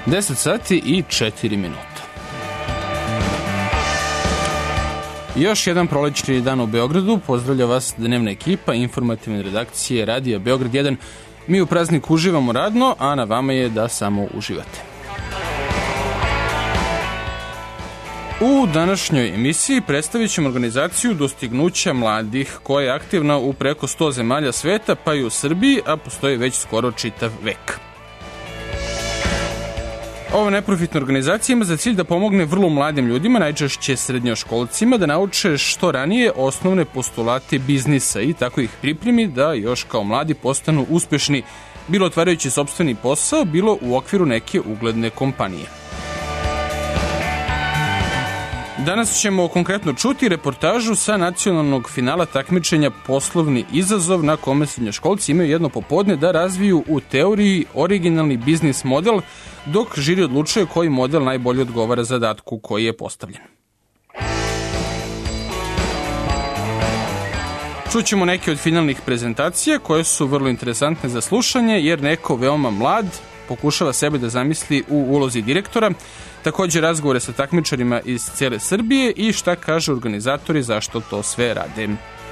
10 sati i 4 minuta. Još jedan prolećni dan u Beogradu. Pozdravlja vas dnevna ekipa informativne redakcije Radija Beograd 1. Mi u praznik uživamo radno, a na vama je da samo uživate. U današnjoj emisiji predstavit ćemo organizaciju Dostignuća mladih, koja je aktivna u preko 100 zemalja sveta, pa i u Srbiji, a postoji već skoro čitav vek. Ova neprofitna organizacija ima za cilj da pomogne vrlo mladim ljudima, najčešće srednjoškolcima, da nauče što ranije osnovne postulate biznisa i tako ih pripremi da još kao mladi postanu uspešni, bilo otvarajući sopstveni posao, bilo u okviru neke ugledne kompanije. Danas ćemo konkretno čuti reportažu sa nacionalnog finala takmičenja Poslovni izazov, na kome srednjoškolci imaju jedno popodne da razviju u teoriji originalni biznis model, dok žiri odlučuje koji model najbolje odgovara zadatku koji je postavljen. Čućemo neke od finalnih prezentacija koje su vrlo interesantne za slušanje, jer neko veoma mlad pokušava sebe da zamisli u ulozi direktora, takođe razgovore sa takmičarima iz cele Srbije i šta kažu organizatori zašto to sve rade.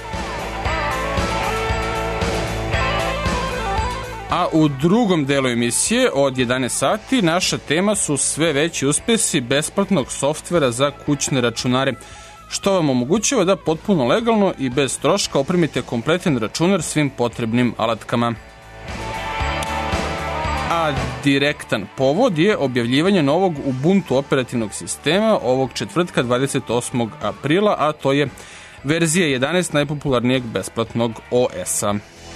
A u drugom delu emisije od 11 sati naša tema su sve veći uspesi besplatnog softvera za kućne računare, što vam omogućava da potpuno legalno i bez troška opremite kompletan računar svim potrebnim alatkama. A direktan povod je objavljivanje novog Ubuntu operativnog sistema ovog četvrtka 28. aprila, a to je verzija 11 najpopularnijeg besplatnog OS-a.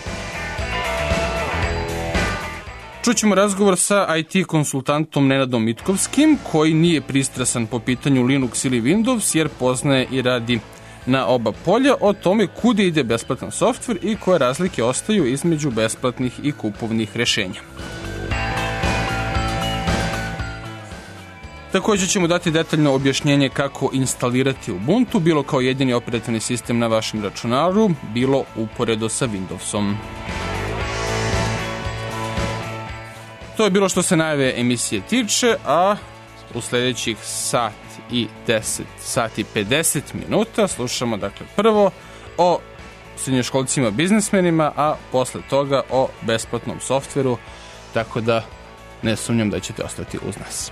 Čućemo razgovor sa IT konsultantom Nenadom Mitkovskim, koji nije pristrasan po pitanju Linux ili Windows, jer poznaje i radi na oba polja, o tome kude ide besplatan softver i koje razlike ostaju između besplatnih i kupovnih rešenja. Također ćemo dati detaljno objašnjenje kako instalirati Ubuntu, bilo kao jedini operativni sistem na vašem računaru, bilo uporedo sa Windowsom. To je bilo što se najave emisije tiče, a u sledećih sat i 50 minuta slušamo dakle prvo o srednjoškolcima biznismenima, a posle toga o besplatnom softveru, tako da ne sumnjam da ćete ostati uz nas.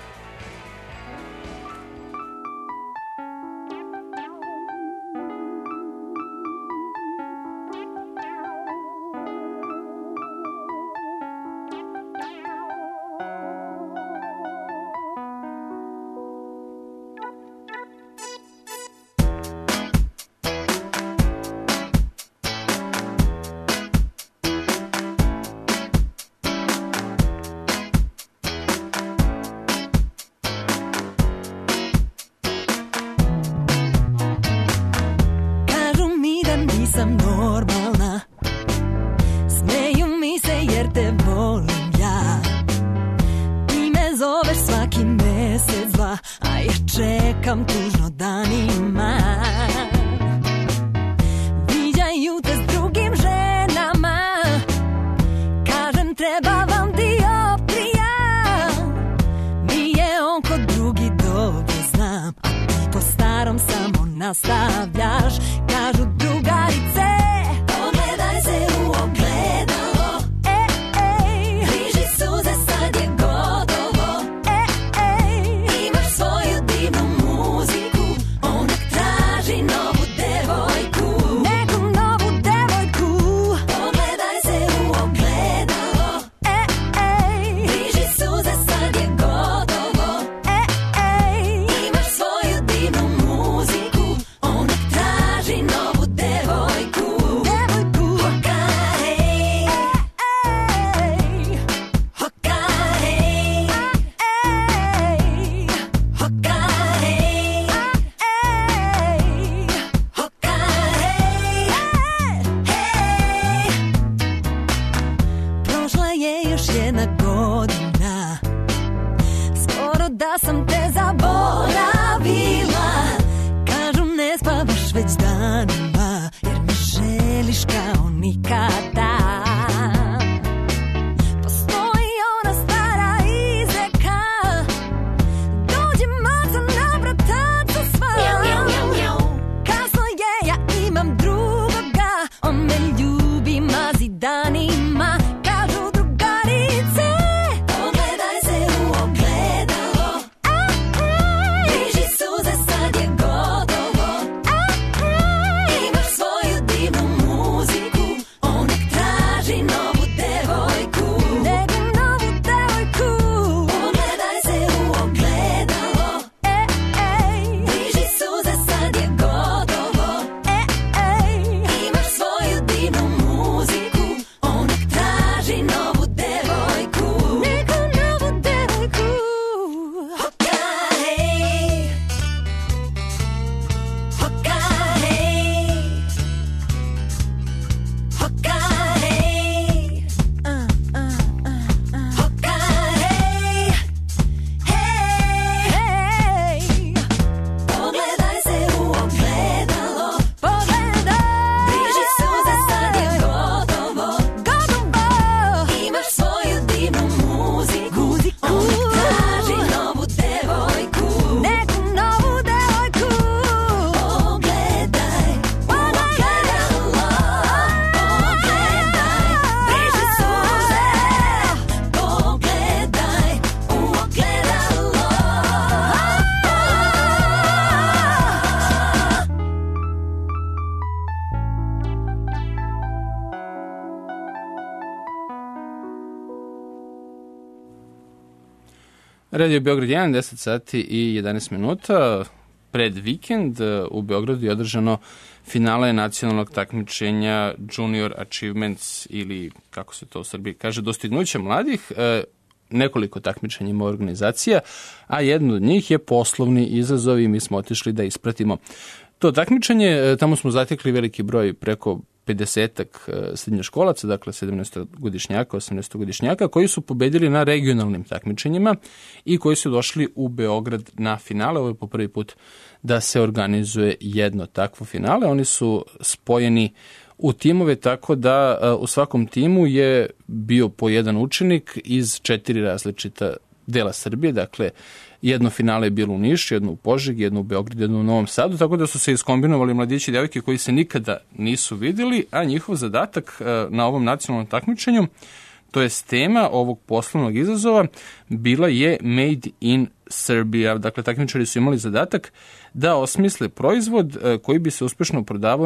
Radio Beograd 1, 10 sati i 11 minuta. Pred vikend u Beogradu je održano finale nacionalnog takmičenja Junior Achievements ili, kako se to u Srbiji kaže, dostignuća mladih. Nekoliko takmičenja ima organizacija, a jedno od njih je poslovni izazov i mi smo otišli da ispratimo to takmičenje. Tamo smo zatekli veliki broj, preko 50-ak srednjoškolaca, dakle 17-godišnjaka, 18-godišnjaka, koji su pobedili na regionalnim takmičenjima i koji su došli u Beograd na finale. Ovo je po prvi put da se organizuje jedno takvo finale. Oni su spojeni u timove, tako da u svakom timu je bio po jedan učenik iz 4 različita dela Srbije, dakle jedno finale je bilo u Nišu, jedno u Požegi, jedno u Beogradu, jedno u Novom Sadu, tako da su se iskombinovali mladići i devojke koji se nikada nisu videli, a njihov zadatak na ovom nacionalnom takmičenju, to je tema ovog poslovnog izazova, bila je Made in Serbia. Dakle, takmičari su imali zadatak da osmisle proizvod koji bi se uspešno prodavao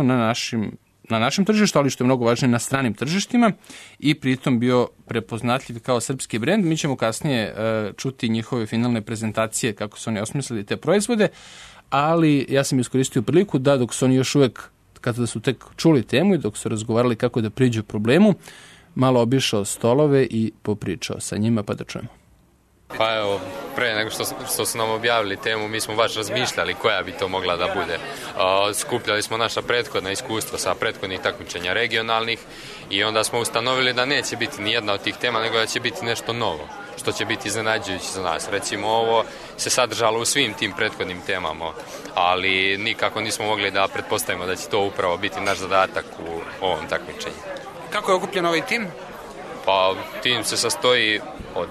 na našem tržištu, ali što je mnogo važnije na stranim tržištima i pritom bio prepoznatljiv kao srpski brend. Mi ćemo kasnije čuti njihove finalne prezentacije kako su oni osmislili te proizvode, ali ja sam iskoristio priliku da dok su oni još uvek, kada su tek čuli temu i dok su razgovarali kako da priđu problemu, malo obišao stolove i popričao sa njima, pa da čujemo. Pa evo, pre nego što su nam objavili temu, mi smo baš razmišljali koja bi to mogla da bude. Skupljali smo naša prethodna iskustva sa prethodnih takmičenja regionalnih i onda smo ustanovili da neće biti ni jedna od tih tema, nego da će biti nešto novo, što će biti iznenađujuće za nas. Recimo, ovo se sadržalo u svim tim prethodnim temama, ali nikako nismo mogli da pretpostavimo da će to upravo biti naš zadatak u ovom takmičenju. Kako je okupljen ovaj tim? Pa tim se sastoji od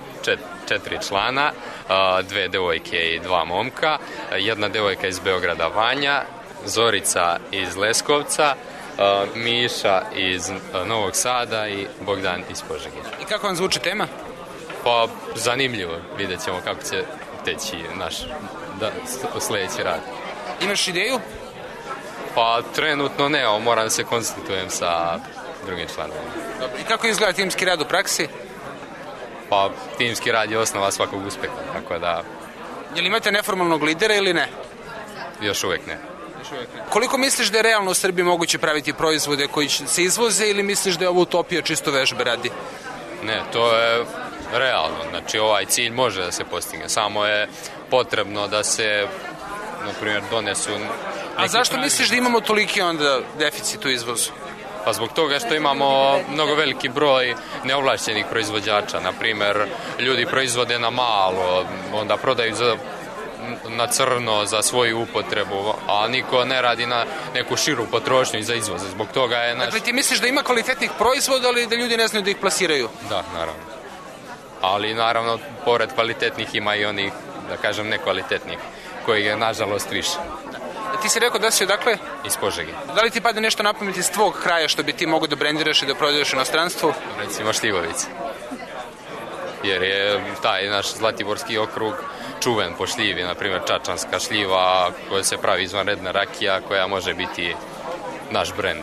4 člana, 2 devojke i 2 momka, jedna devojka iz Beograda Vanja, Zorica iz Leskovca, Miša iz Novog Sada i Bogdan iz Požege. I kako vam zvuči tema? Pa zanimljivo, vidjet ćemo kako će teći naš sledeći rad. Imaš ideju? Pa trenutno ne, moram se konsultujem sa drugim članovima. Dobro. I kako izgleda timski rad u praksi? Pa timski rad je osnova svakog uspeha, tako da... Jel imate neformalnog lidera ili ne? Još uvek ne. Koliko misliš da je realno u Srbiji moguće praviti proizvode koji se izvoze ili misliš da je ovo utopija čisto vežbe radi? Ne, to je realno. Znači ovaj cilj može da se postigne. Samo je potrebno da se, na primjer, donesu... A zašto misliš da imamo toliki onda deficit u izvozu? Pa zbog toga što imamo mnogo veliki broj neovlašćenih proizvođača. Naprimjer, ljudi proizvode na malo, onda prodaju na crno za svoju upotrebu, a niko ne radi na neku širu potrošnju za izvoz. Zbog toga je naš... Dakle, ti misliš da ima kvalitetnih proizvoda, ali da ljudi ne znaju da ih plasiraju? Da, naravno. Ali naravno, pored kvalitetnih ima i onih, da kažem, nekvalitetnih, koji je nažalost više. Ti si rekao da si odakle? Iz Požege. Da li ti pada nešto na pamet iz tvog kraja što bi ti mogo da brendiraš i da prodaješ u inostranstvu? Recimo šljivovice. Jer je taj naš Zlatiborski okrug čuven po šljivi, na primjer čačanska šljiva koja se pravi izvanredna rakija koja može biti naš brend.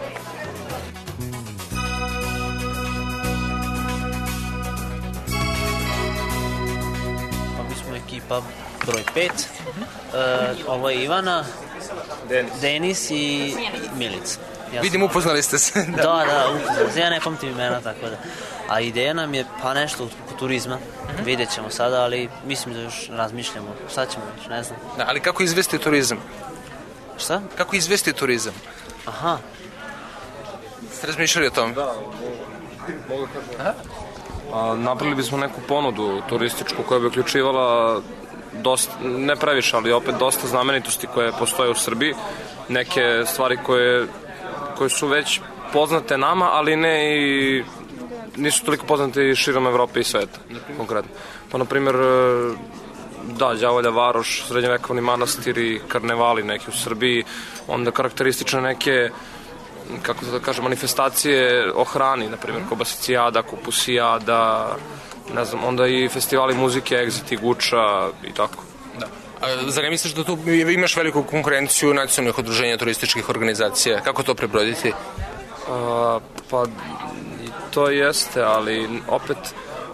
Pa mi smo ekipa broj 5. Ovo je Ivana, Denis i Milica. Vidim, upoznali ste se. Da, upoznali se. Ja ne pamtim imena, tako da. A ideja nam je pa nešto oko turizma. Vidjet ćemo sada, ali mislim da još razmišljamo. Šta ćemo još, ne znam. Da, ali kako izvesti turizam? Šta? Kako izvesti turizam? Aha. Ste razmišljali o tom? Da, mogu kažem. Napravili bismo neku ponudu turističku koja bi uključivala dosta, ne previše, ali opet dosta znamenitosti koje postoje u Srbiji. Neke stvari koje su već poznate nama, ali ne i nisu toliko poznate i širom Evrope i sveta, konkretno. Pa, na primjer, da, Đavolja Varoš, srednjevekovni manastiri, karnevali neki u Srbiji, onda karakteristične neke, kako da kažem, manifestacije o hrani, na primjer, kobasicijada, kupusijada, ne znam, onda i festivali muzike, Exit i Guča i tako. Da. A zar ne misliš da tu imaš veliku konkurenciju nacionalnih udruženja turističkih organizacija? Kako to prebroditi? Pa to jeste, ali opet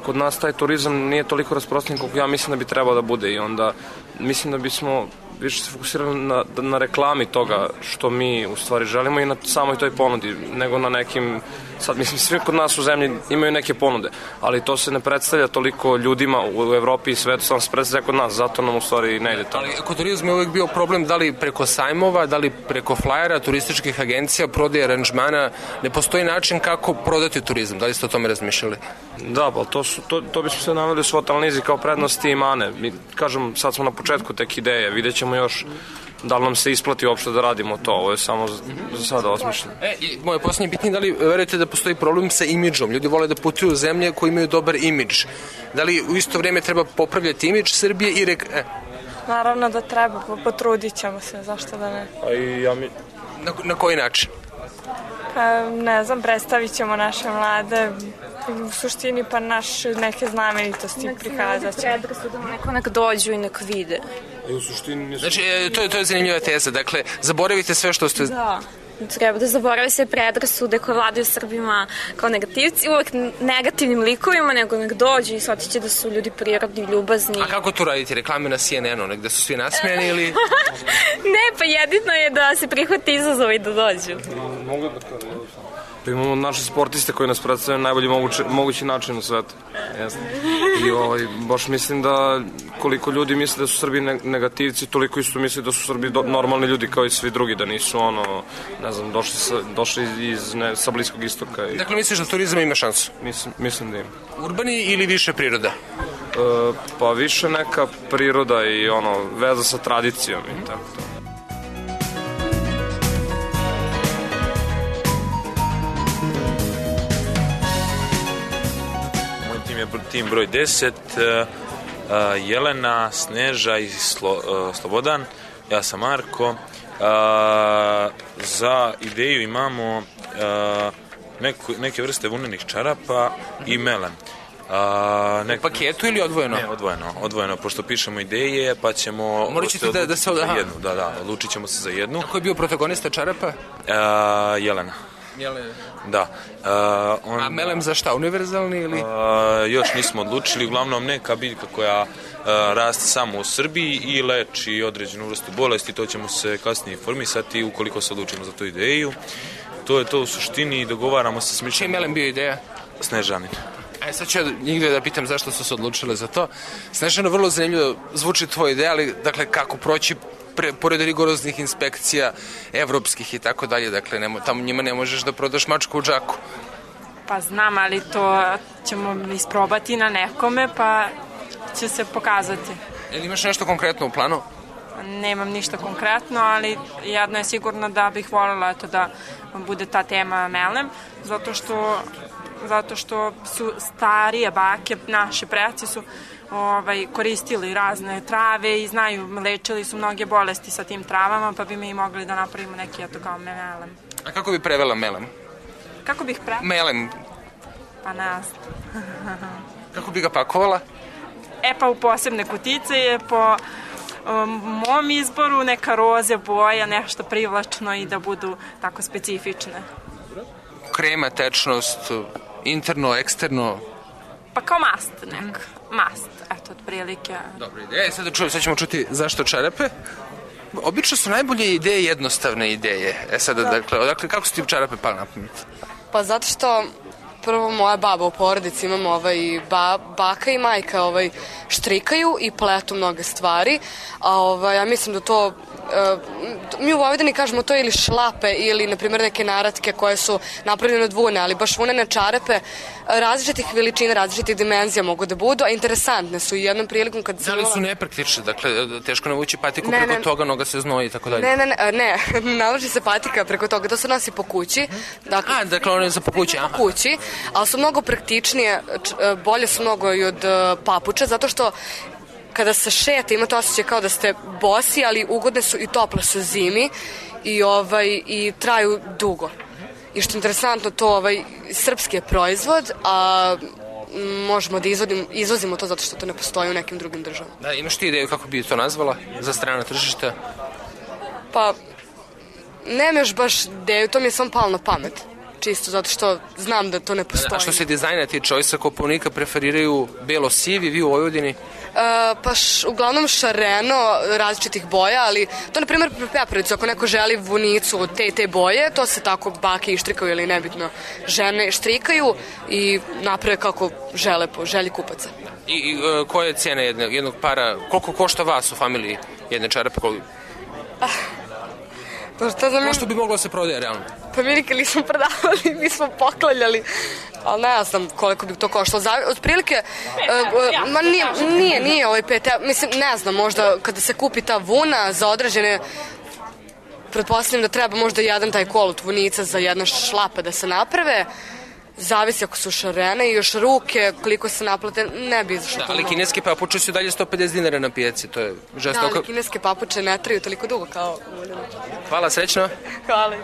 kod nas taj turizam nije toliko rasprostranjen koliko ja mislim da bi trebao da bude i onda mislim da bismo više se fokusirali na reklami toga što mi u stvari želimo i na samoj toj ponudi, nego na nekim, sad mislim svi kod nas u zemlji imaju neke ponude, ali to se ne predstavlja toliko ljudima u Evropi i svetu, samo se predstavlja kod nas, zato nam u stvari ne ide to. Ali kod turizma je uvijek bio problem da li preko sajmova, da li preko flajera, turističkih agencija, prodaje aranžmana, ne postoji način kako prodati turizam, da li ste o tome razmišljali? Da, pa to bismo se naveli u svoj analizi kao prednosti i mane. Mi, kažem, sad smo na početku tek ideje, vidjet ćemo još da li nam se isplati uopšte da radimo to, ovo je samo za sada osmišljeno. I moje posljednje pitanje, da li verujete da postoji problem sa imidžom? Ljudi vole da putuju u zemlje koji imaju dobar imidž. Da li u isto vrijeme treba popravljati imidž Srbije i Naravno da treba, potrudit ćemo se, zašto da ne? A i ja mi... Na koji način? Ne znam, predstavit ćemo naše mlade, u suštini pa naše neke znamenitosti prikazat ćemo. Neko nek dođu i nek vide. U suštini... Znači, to je zanimljiva teza, dakle, zaboravite sve što ste... Da. Treba da zaboravi se predrasude koje vladaju Srbima kao negativci, uvek negativnim likovima, nego nek dođu i shvatit će da su ljudi prirodni, ljubazni. A kako to radite? Reklame na CNN-u, negde su svi nasmijeni ili... Ne, pa jedino je da se prihvati izazov i da dođu. Mogu da kažem. Pa imamo naše sportiste koji nas predstavljaju na najbolji mogući način u svetu. I baš mislim da koliko ljudi misle da su Srbi negativci, toliko isto misle da su Srbi normalni ljudi kao i svi drugi, da nisu ne znam, došli sa Bliskog istoka. Dakle, misliš da turizam ima šansu? Mislim da ima. Urbani ili više priroda? Pa više neka priroda i veza sa tradicijom i tako to. Tim broj 10, Jelena, Sneža i Slobodan, ja sam Marko. Za ideju imamo neke vrste vunenih čarapa i melen. U paketu ili odvojeno? Ne, odvojeno, pošto pišemo ideje, pa ćemo... Morat ćete da se... Da, odlučit ćemo se za jednu. Ko je bio protagonista čarapa? Jelena. Jelena. Da. A melem za šta? Univerzalni ili? Još nismo odlučili, uglavnom neka biljka koja raste samo u Srbiji i leči određenu vrstu bolesti, to ćemo se kasnije informisati ukoliko se odlučimo za tu ideju. To je to u suštini i dogovaramo se s Mišljenom. Čiji je melem bio ideja? Snežanin. Sad ću njih da pitam zašto su se odlučili za to. Snežano, vrlo zanimljivo zvuči tvoja ideja, ali dakle kako proći pored rigoroznih inspekcija evropskih i tako dalje, dakle tamo njima ne možeš da prodaš mačku u džaku. Pa znam, ali to ćemo isprobati na nekome, pa će se pokazati. Jel imaš nešto konkretno u planu? Nemam ništa konkretno, ali jedno je sigurno da bih voljela da bude ta tema melem, zato što su starije bake, naši preci su koristili razne trave i znaju, lečili su mnoge bolesti sa tim travama, pa bi mi mogli da napravimo neki kao melem. A kako bi prevela melem? Kako bih prevela? Melem. Pa ne znam. Kako bi ga pakovala? Pa u posebne kutice je po mom izboru neka roze boja, nešto privlačno i da budu tako specifične. Krema, tečnost, interno, eksterno? Pa kao mast neka. Mast, eto, otprilike. Dobro ideja. Sad ćemo čuti zašto čarape. Obično su najbolje ideje jednostavne ideje. Dakle, kako su ti čarape pali na pamet? Pa zato što prvo moja baba u porodici, imam baka i majka štrikaju i pletu mnoge stvari, a ja mislim da to mi u Vojvodini kažemo to ili šlape ili na primjer neke naratke koje su napravljene od vune, ali baš vunene čarape različitih veličina, različitih dimenzija mogu da budu, a interesantne su i jednom prilikom kad da li su nepraktične, dakle teško navući patiku preko toga, noga se znoji i tako dalje? Ne, naloži se patika preko toga, to se nosi po kući. Dakle one za po kući, aha. Po kući, ali su mnogo praktičnije, bolje su mnogo i od papuča, zato što kada se šeta imate osjećaj kao da ste bosi, ali ugodne su i tople su zimi i traju dugo. I što je interesantno, to srpski je proizvod, a možemo da izvozimo to zato što to ne postoji u nekim drugim državama. Da, imaš ti ideju kako bi to nazvala za strana tržišta? Pa, nemam još baš ideju, to mi je samo palo na pamet. čisto zato što znam da to ne postoji. A što se dizajna tiče, ovi sa Kopaonika preferiraju belo-sivi, vi u Vojvodini? Pa uglavnom šareno različitih boja, ali to na primjer peparicu, ako neko želi vunicu od te boje, to se tako bake ištrikaju ili nebitno žene štrikaju i naprave kako žele po želji kupaca. I koja je cena jednog para, koliko košta vas u familiji jedne čarape? Košto bi moglo se prodaje realno? Pa mi nikad nismo prodavali, mi smo poklanjali, ali ne znam koliko bi to koštalo. Otprilike, nije ovaj 5 evra, mislim, ne znam, možda kada se kupi ta vuna za određene, pretpostavljam da treba možda jedan taj kolut vunica za jedna šlapa da se naprave, zavisi ako su šarene i još ruke, koliko se naplate, ne bi zašto to. Ali kineske papuče su dalje 150 dinara na pijaci, to je žestoko. Da, ali kineske papuče ne traju toliko dugo kao... Hvala, srećno. Hvala.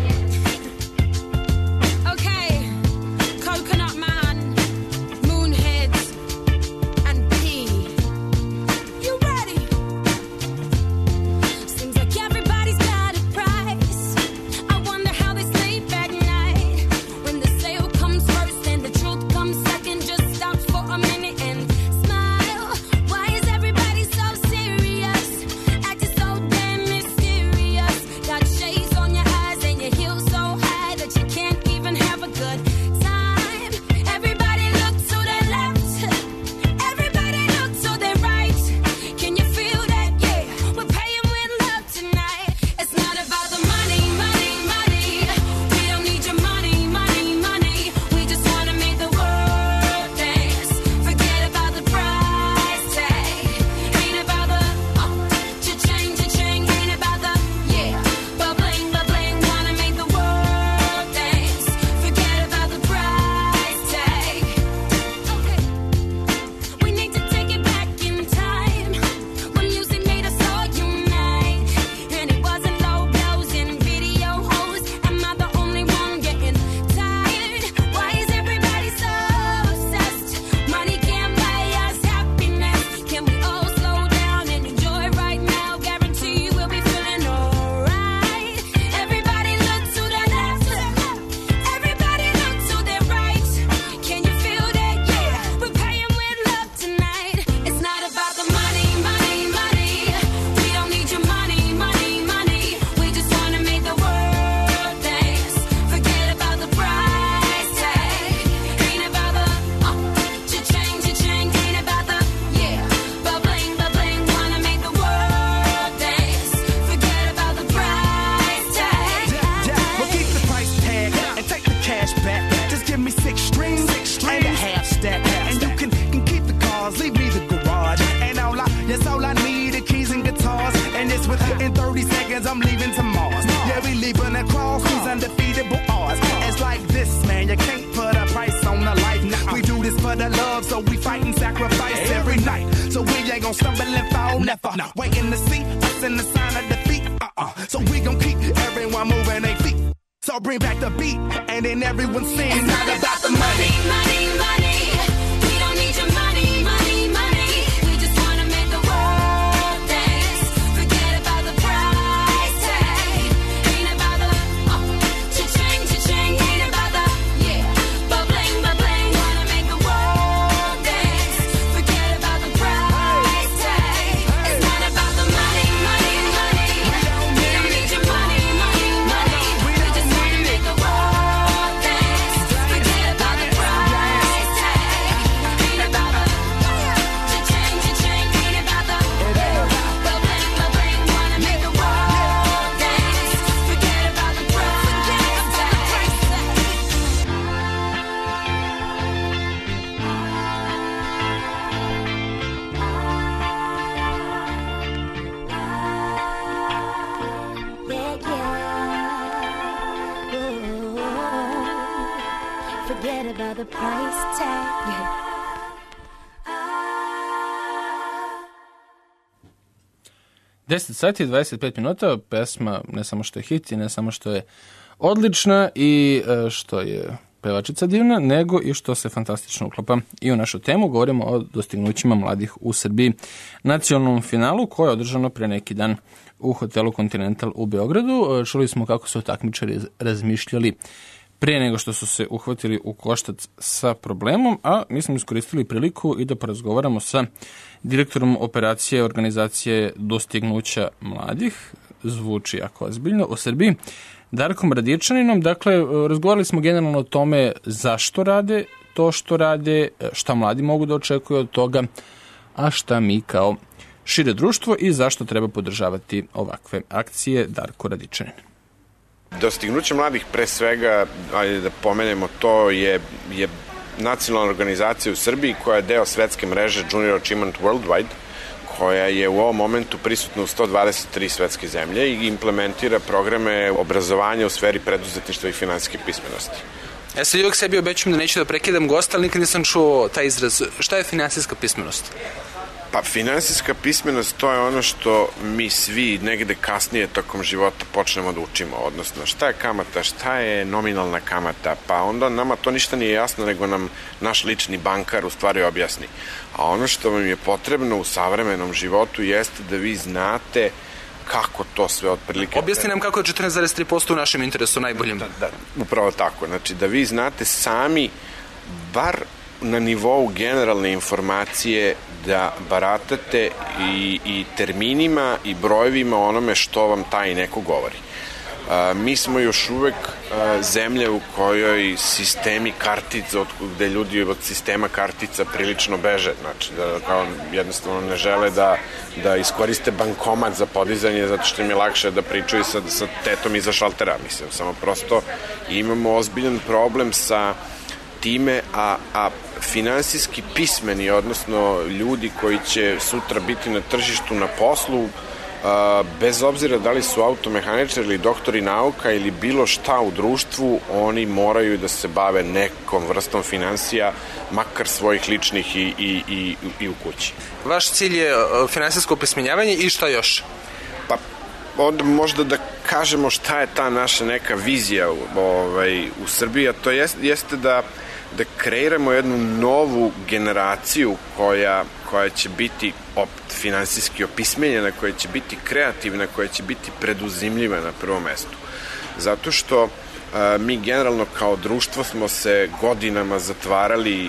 the price tag. 10 sati i 25 minuta, pesma ne samo što je hit i ne samo što je odlična i što je pevačica divna, nego i što se fantastično uklapa i u našu temu. Govorimo o dostignućima mladih u Srbiji. Nacionalnom finalu koje je održano pre neki dan u hotelu Continental u Beogradu. Čuli smo kako su takmičari razmišljali pre nego što su se uhvatili u koštac sa problemom, a mi smo iskoristili priliku i da porazgovaramo sa direktorom operacije organizacije Dostignuća mladih, zvuči jako ozbiljno, u Srbiji, Darkom Radičaninom. Dakle, razgovarali smo generalno o tome zašto rade to što rade, šta mladi mogu da očekuju od toga, a šta mi kao šire društvo i zašto treba podržavati ovakve akcije. Darko Radičanin. Dostignuće mladih, pre svega, ajde da pomenemo to, je nacionalna organizacija u Srbiji koja je deo svetske mreže Junior Achievement Worldwide, koja je u ovom momentu prisutna u 123 svetske zemlje i implementira programe obrazovanja u sferi preduzetništva i finansijske pismenosti. Ja sad uvijek sebi obećam da neću da prekidam gosta, ali nikad nisam čuo taj izraz. Šta je finansijska pismenost? Pa finansijska pismenost, to je ono što mi svi negde kasnije tokom života počnemo da učimo, odnosno šta je kamata, šta je nominalna kamata, pa onda nama to ništa nije jasno, nego nam naš lični bankar u stvari objasni. A ono što vam je potrebno u savremenom životu jeste da vi znate kako to sve otprilike... Objasni nam kako je 14,3% u našem interesu najboljim. Da, upravo tako. Znači da vi znate sami, bar na nivou generalne informacije, da baratate i terminima i brojevima onome što vam taj neko govori. Mi smo još uvek zemlja u kojoj sistemi kartica, gde ljudi od sistema kartica prilično beže, znači da kao jednostavno ne žele da iskoriste bankomat za podizanje, zato što im je lakše da pričaju sa tetom iza šaltera, mislim, samo prosto imamo ozbiljan problem sa time, a finansijski pismeni, odnosno ljudi koji će sutra biti na tržištu, na poslu, bez obzira da li su automehaničari ili doktori nauka ili bilo šta u društvu, oni moraju da se bave nekom vrstom finansija, makar svojih ličnih i u kući. Vaš cilj je finansijsko opismenjavanje i šta još? Pa, onda možda da kažemo šta je ta naša neka vizija u Srbiji, a to jeste da kreiramo jednu novu generaciju koja će biti finansijski opismenjena, koja će biti kreativna, koja će biti preduzimljiva na prvom mestu. Zato što mi generalno kao društvo smo se godinama zatvarali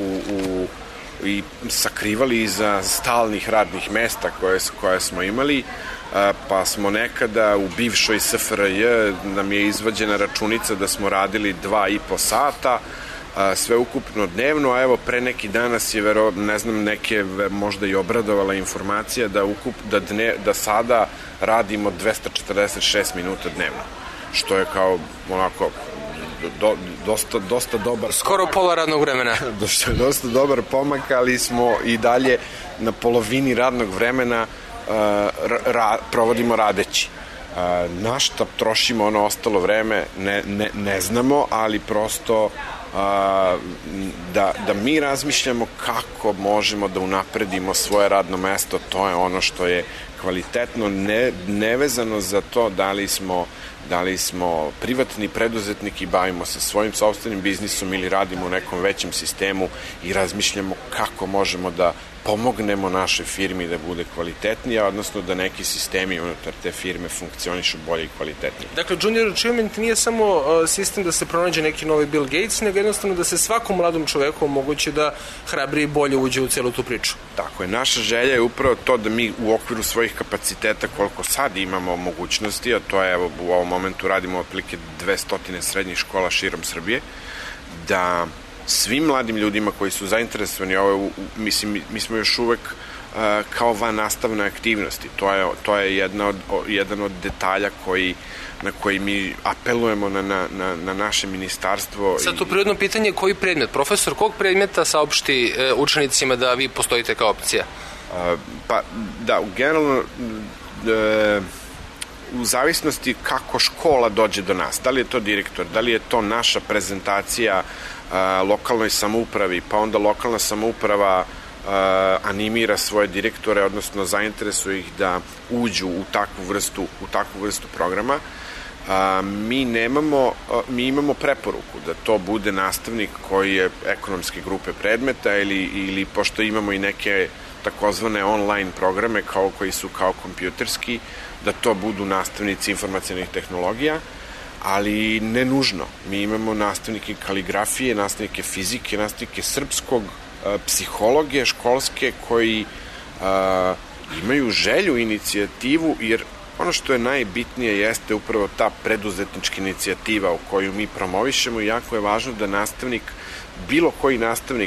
i sakrivali iza stalnih radnih mesta koje smo imali, pa smo nekada u bivšoj SFRJ nam je izvađena računica da smo radili 2,5 sata, sve ukupno dnevno, a evo pre neki danas je, ne znam, neke možda i obradovala informacija da sada radimo 246 minuta dnevno, što je kao onako dosta dobar... Skoro pola radnog vremena. Što je dosta dobar pomak, ali smo i dalje na polovini radnog vremena provodimo radeći. Na šta trošimo ono ostalo vreme ne znamo, ali prosto da mi razmišljamo kako možemo da unapredimo svoje radno mesto, to je ono što je kvalitetno, nevezano za to da li smo privatni preduzetnik i bavimo se svojim sopstvenim biznisom ili radimo u nekom većem sistemu i razmišljamo kako možemo da pomognemo našoj firmi da bude kvalitetnija, odnosno da neki sistemi unutar te firme funkcionišu bolje i kvalitetnije. Dakle, Junior Achievement nije samo sistem da se pronađe neki novi Bill Gates, nego jednostavno da se svakom mladom čoveku omogući da hrabri i bolje uđe u celu tu priču. Tako je. Naša želja je upravo to da mi u okviru svojih kapaciteta, koliko sad imamo mogućnosti, a to je, evo, u ovom momentu radimo otprilike 200 srednjih škola širom Srbije, da svim mladim ljudima koji su zainteresovani, mi smo još uvek kao van nastavne aktivnosti. To je jedan od detalja na koji mi apelujemo na naše ministarstvo. Sad tu prirodno pitanje, koji predmet? Profesor kog predmeta saopšti učenicima da vi postojite kao opcija? Pa da, generalno u zavisnosti kako škola dođe do nas. Da li je to direktor, da li je to naša prezentacija lokalnoj samoupravi, pa onda lokalna samouprava animira svoje direktore, odnosno zainteresuje ih da uđu u takvu vrstu programa. Mi imamo preporuku da to bude nastavnik koji je ekonomske grupe predmeta ili pošto imamo i neke takozvane online programe koji su kao kompjuterski, da to budu nastavnici informacionih tehnologija, ali ne nužno. Mi imamo nastavnike kaligrafije, nastavnike fizike, nastavnike srpskog, psihologe školske koji imaju želju, inicijativu, jer ono što je najbitnije jeste upravo ta preduzetnička inicijativa o koju mi promovišemo i jako je važno da nastavnik, bilo koji nastavnik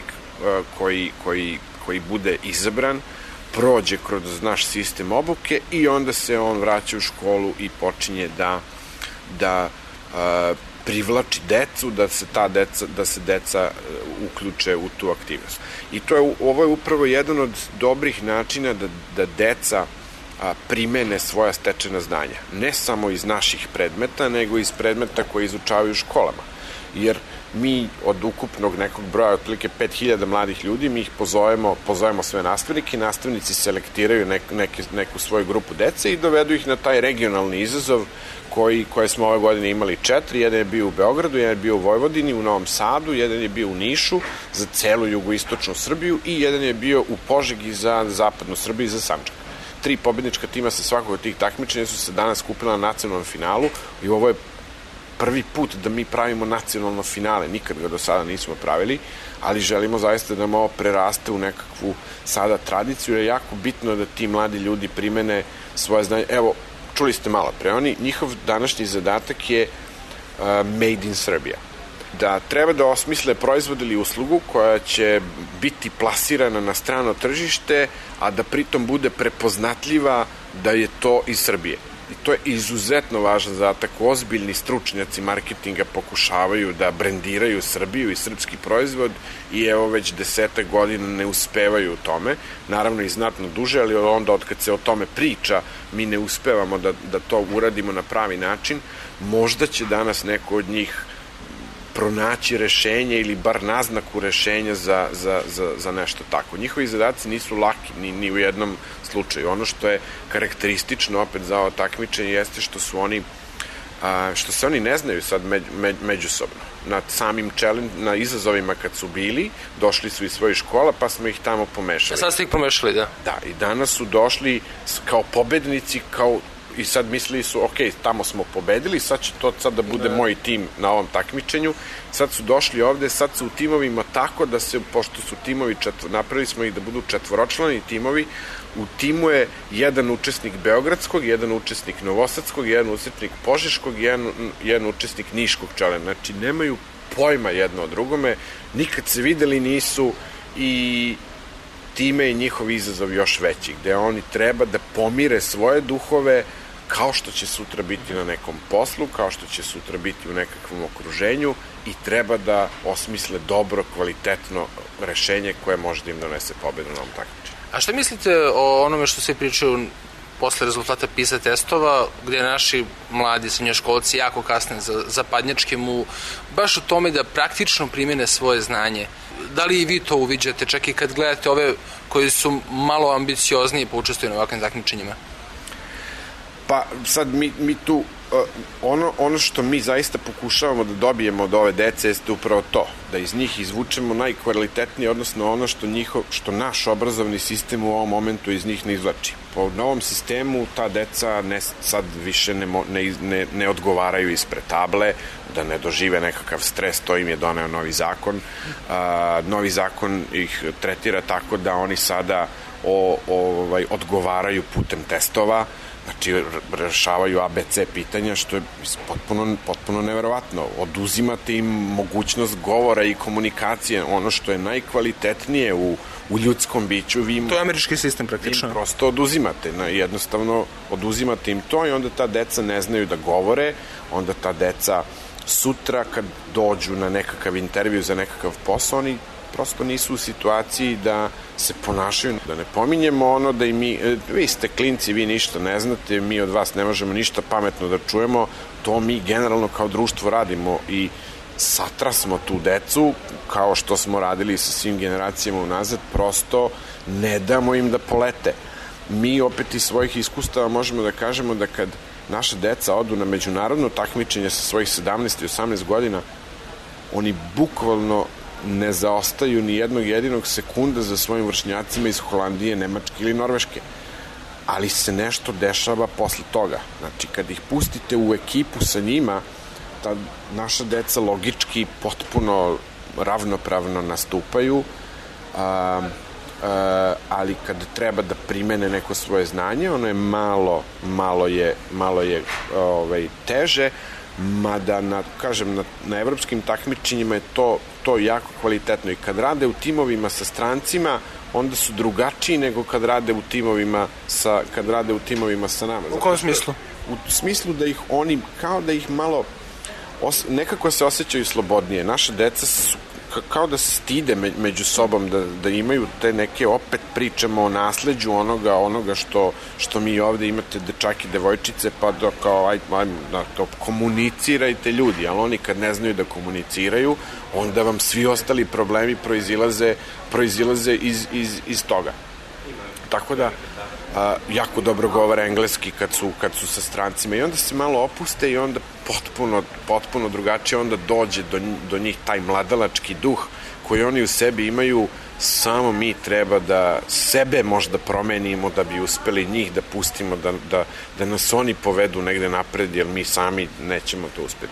koji bude izabran, prođe kroz naš sistem obuke i onda se on vraća u školu i počinje da privlači decu, da se deca uključe u tu aktivnost. I ovo je upravo jedan od dobrih načina da deca primene svoja stečena znanja. Ne samo iz naših predmeta, nego iz predmeta koje izučavaju u školama. Jer mi od ukupnog nekog broja, otprilike 5000 mladih ljudi, mi ih pozovemo sve nastavnike, nastavnici selektiraju neku svoju grupu dece i dovedu ih na taj regionalni izazov koje smo ove godine imali 4. Jedan je bio u Beogradu, jedan je bio u Vojvodini, u Novom Sadu, jedan je bio u Nišu za celu jugoistočnu Srbiju i jedan je bio u Požegi za zapadnu Srbiju i za Sandžak. 3 pobednička tima sa svakog od tih takmičenja su se danas skupila na nacionalnom finalu i ovo je prvi put da mi pravimo nacionalno finale, nikad ga do sada nismo pravili, ali želimo zaista da ovo preraste u nekakvu sada tradiciju, jer je jako bitno da ti mladi ljudi primene svoje znanje. Evo, čuli ste malo pre, njihov današnji zadatak je Made in Serbia. Da treba da osmisle proizvod ili uslugu koja će biti plasirana na strano tržište, a da pritom bude prepoznatljiva da je to iz Srbije. I to je izuzetno važan zadatak. Ozbiljni stručnjaci marketinga pokušavaju da brendiraju Srbiju i srpski proizvod i evo već 10 godina ne uspevaju u tome. Naravno i znatno duže, ali onda od kad se o tome priča mi ne uspevamo da to uradimo na pravi način. Možda će danas neko od njih pronaći rešenje ili bar naznaku rešenja za nešto tako. Njihovi zadaci nisu laki ni u jednom slučaju. Ono što je karakteristično opet za ovo takmičenje jeste što se oni ne znaju sad međusobno. Na izazovima kad su bili, došli su iz svojih škola pa smo ih tamo pomešali. Sad ste ih pomešali, da? Da, i danas su došli kao pobednici, i sad mislili su, ok, tamo smo pobedili, sad će to da bude moj tim na ovom takmičenju. Sad su došli ovde, sad su u timovima tako da se, pošto su timovi, napravili smo ih da budu četvoročlani timovi, u timu je jedan učesnik beogradskog, jedan učesnik novosadskog, jedan učesnik požeškog, jedan učesnik niškog čelena. Znači, nemaju pojma jedno o drugome, nikad se videli nisu i time je njihov izazov još veći, gde oni treba da pomire svoje duhove kao što će sutra biti na nekom poslu, kao što će sutra biti u nekakvom okruženju i treba da osmisle dobro, kvalitetno rešenje koje može da im donese pobedu na ovom takmičenju. A šta mislite o onome što se pričaju posle rezultata PISA testova, gde naši mladi srednjoškolci jako kasne za zapadnjačkim baš u tome da praktično primene svoje znanje? Da li i vi to uviđate, čak i kad gledate ove koji su malo ambiciozniji pa učestvuju na ovakvim takmičenjima? Pa sad mi tu, ono što mi zaista pokušavamo da dobijemo od ove dece jeste upravo to, da iz njih izvučemo najkvalitetnije, odnosno ono što naš obrazovni sistem u ovom momentu iz njih ne izvlači. Po novom sistemu ta deca sad više ne odgovaraju ispred table, da ne dožive nekakav stres, to im je doneo novi zakon. Novi zakon ih tretira tako da oni sada odgovaraju putem testova, znači rešavaju ABC pitanja, što je potpuno neverovatno. Oduzimate im mogućnost govora i komunikacije, ono što je najkvalitetnije u ljudskom biću. To je američki sistem praktično. Im prosto oduzimate, jednostavno oduzimate im to i onda ta deca ne znaju da govore, onda ta deca sutra kad dođu na nekakav intervju za nekakav posao, oni prosto nisu u situaciji da se ponašaju. Da ne pominjemo ono da i vi ste klinci, vi ništa ne znate, mi od vas ne možemo ništa pametno da čujemo, to mi generalno kao društvo radimo i satrasmo tu decu, kao što smo radili sa svim generacijama unazad, prosto ne damo im da polete. Mi opet iz svojih iskustava možemo da kažemo da kad naša deca odu na međunarodno takmičenje sa svojih 17 i 18 godina, oni bukvalno ne zaostaju ni jednog jedinog sekunda za svojim vršnjacima iz Holandije, Nemačke ili Norveške. Ali se nešto dešava posle toga. Znači, kad ih pustite u ekipu sa njima, ta naša deca logički potpuno ravnopravno nastupaju, ali kad treba da primene neko svoje znanje, ono je malo je teže, mada na evropskim takmičenjima je to jako kvalitetno, i kad rade u timovima sa strancima, onda su drugačiji nego kad rade u timovima sa nama. U kom smislu? U smislu da ih oni, kao da ih malo nekako se osjećaju slobodnije. Naša deca su kao da se stide među sobom, da imaju te neke, opet pričamo o nasleđu onoga što mi ovde imate dečaki, devojčice, pa da kao komunicirajte ljudi, ali oni kad ne znaju da komuniciraju, onda vam svi ostali problemi proizilaze iz toga. Tako da jako dobro govore engleski kad su sa strancima, i onda se malo opuste i onda potpuno drugačije onda dođe do njih taj mladalački duh koji oni u sebi imaju. Samo mi treba da sebe možda promenimo da bi uspeli njih da pustimo da nas oni povedu negde napred, jer mi sami nećemo to uspeti.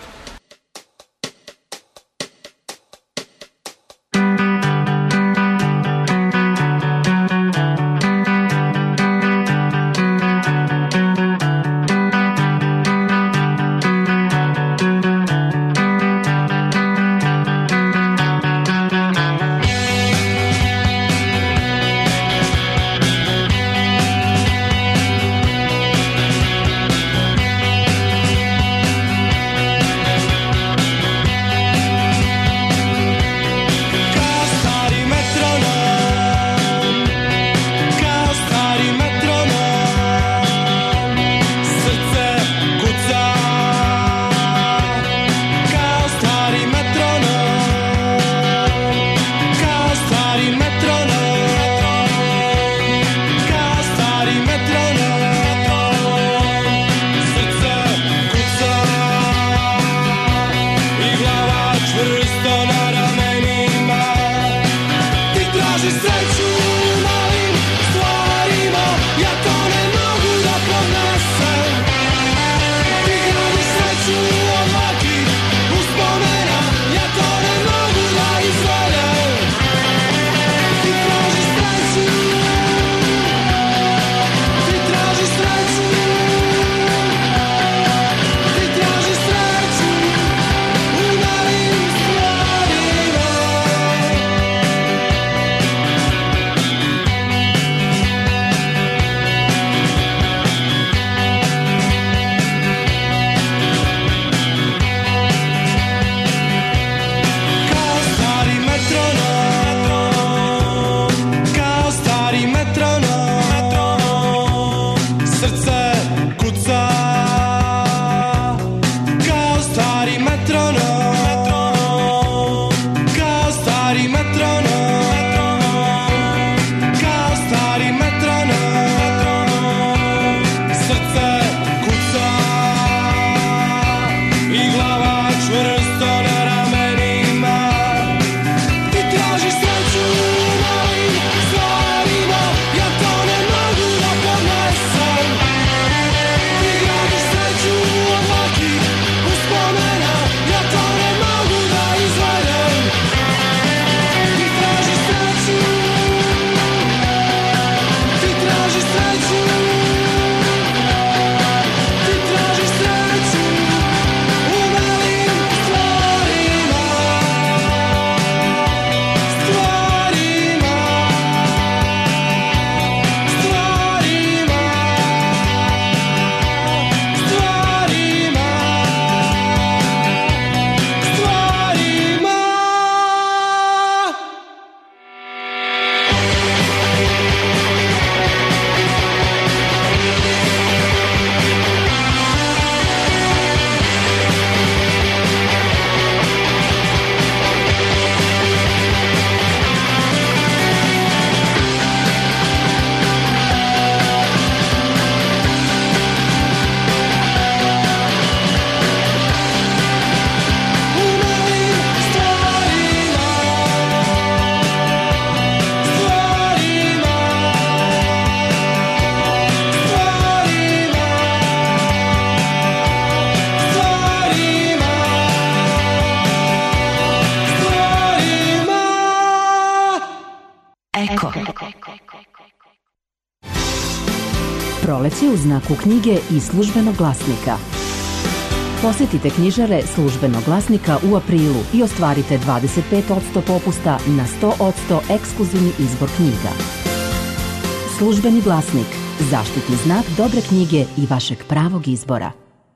Proleće u znaku knjige i Službenog glasnika. Posjetite knjižare Službenog glasnika u aprilu i ostvarite 25% popusta na 100% ekskluzivni izbor knjiga. Službeni glasnik. Zaštitni znak dobre knjige i vašeg pravog izbora.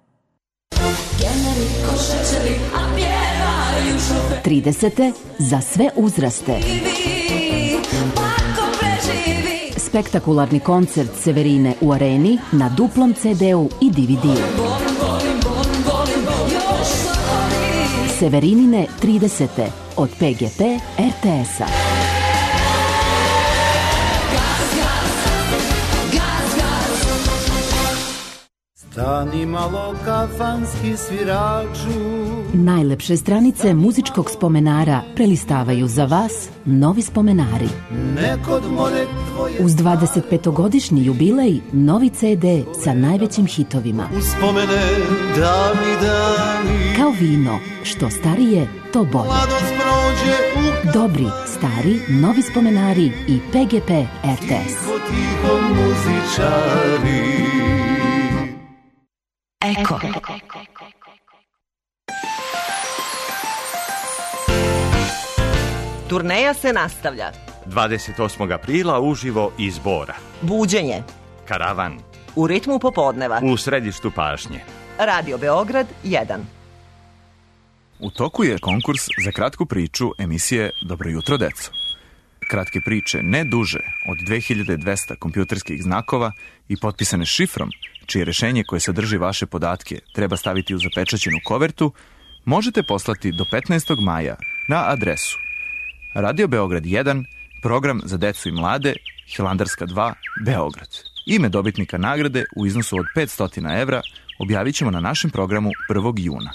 30. za sve uzraste. Spektakularni koncert Severine u Areni na duplom CD-u i DVD-u. Severinine 30. od PGP RTS-a. Stani malo kafanski sviraču. Najlepše stranice muzičkog spomenara prelistavaju za vas novi spomenari. Uz 25-godišnji jubilej novi CD sa najvećim hitovima. Uspomene davni dani. Kao vino, što starije, to bolje. Dobri, stari, novi spomenari i PGP RTS. Tiho muzičari. Eko. Turneja se nastavlja. 28. aprila uživo iz Bora. Buđenje. Karavan. U ritmu popodneva. U središtu pažnje. Radio Beograd 1. U toku je konkurs za kratku priču emisije Dobro jutro, deco. Kratke priče ne duže od 2200 kompjuterskih znakova i potpisane šifrom, čije rešenje koje sadrži vaše podatke treba staviti u zapečaćenu kovertu, možete poslati do 15. maja na adresu Radio Beograd 1, program za decu i mlade, Hilandarska 2, Beograd. Ime dobitnika nagrade u iznosu od 500 evra objavit ćemo na našem programu 1. juna.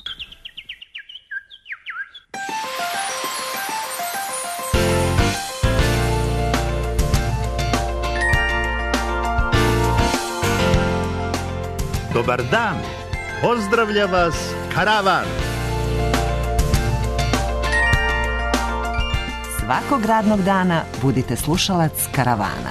Dobar dan, pozdravlja vas Karavan. Svakog radnog dana budite slušalac Karavana.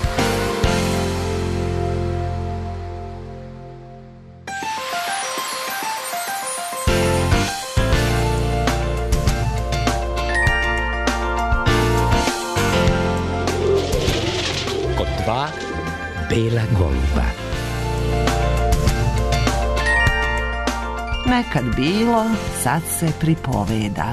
Kod dva bela goluba. Nekad bilo, sad se pripoveda.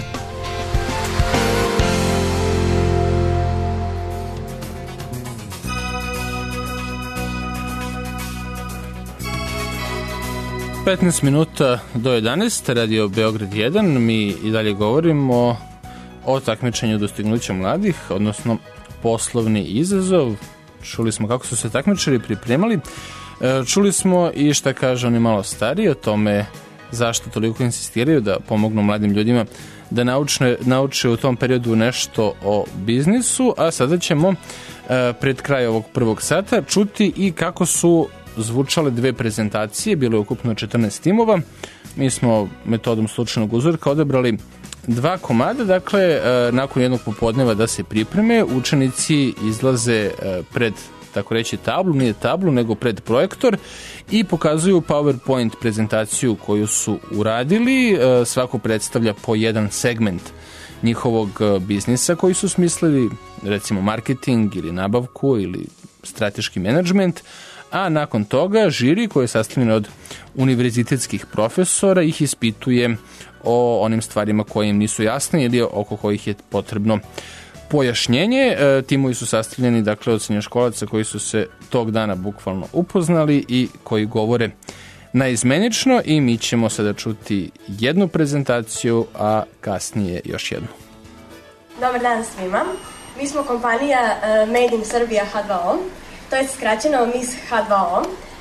Petnaest minuta do 11, Radio Beograd 1, mi i dalje govorimo o takmičenju dostignuća mladih, odnosno poslovni izazov. Čuli smo kako su se takmičari pripremali, čuli smo i šta kaže oni malo stariji o tome zašto toliko insistiraju da pomognu mladim ljudima da nauče u tom periodu nešto o biznisu, a sada ćemo pred kraj ovog prvog sata čuti i kako su zvučale dve prezentacije, bilo je ukupno 14 timova. Mi smo metodom slučajnog uzorka odabrali dva komada, dakle nakon jednog popodneva da se pripreme, učenici izlaze pred, tako reći, tablu, nije tablu, nego pred projektor i pokazuju PowerPoint prezentaciju koju su uradili. Svako predstavlja po jedan segment njihovog biznisa koji su smislili, recimo marketing ili nabavku ili strateški menadžment, a nakon toga žiri koji je sastavljen od univerzitetskih profesora ih ispituje o onim stvarima koje im nisu jasne ili oko kojih je potrebno pojašnjenje. Timovi su sastavljeni, dakle, od srednjoškolaca koji su se tog dana bukvalno upoznali i koji govore naizmenično, i mi ćemo sada čuti jednu prezentaciju, a kasnije još jednu. Dobar dan svima. Mi smo kompanija Made in Serbia H2O, to je skraćeno MIS H2O.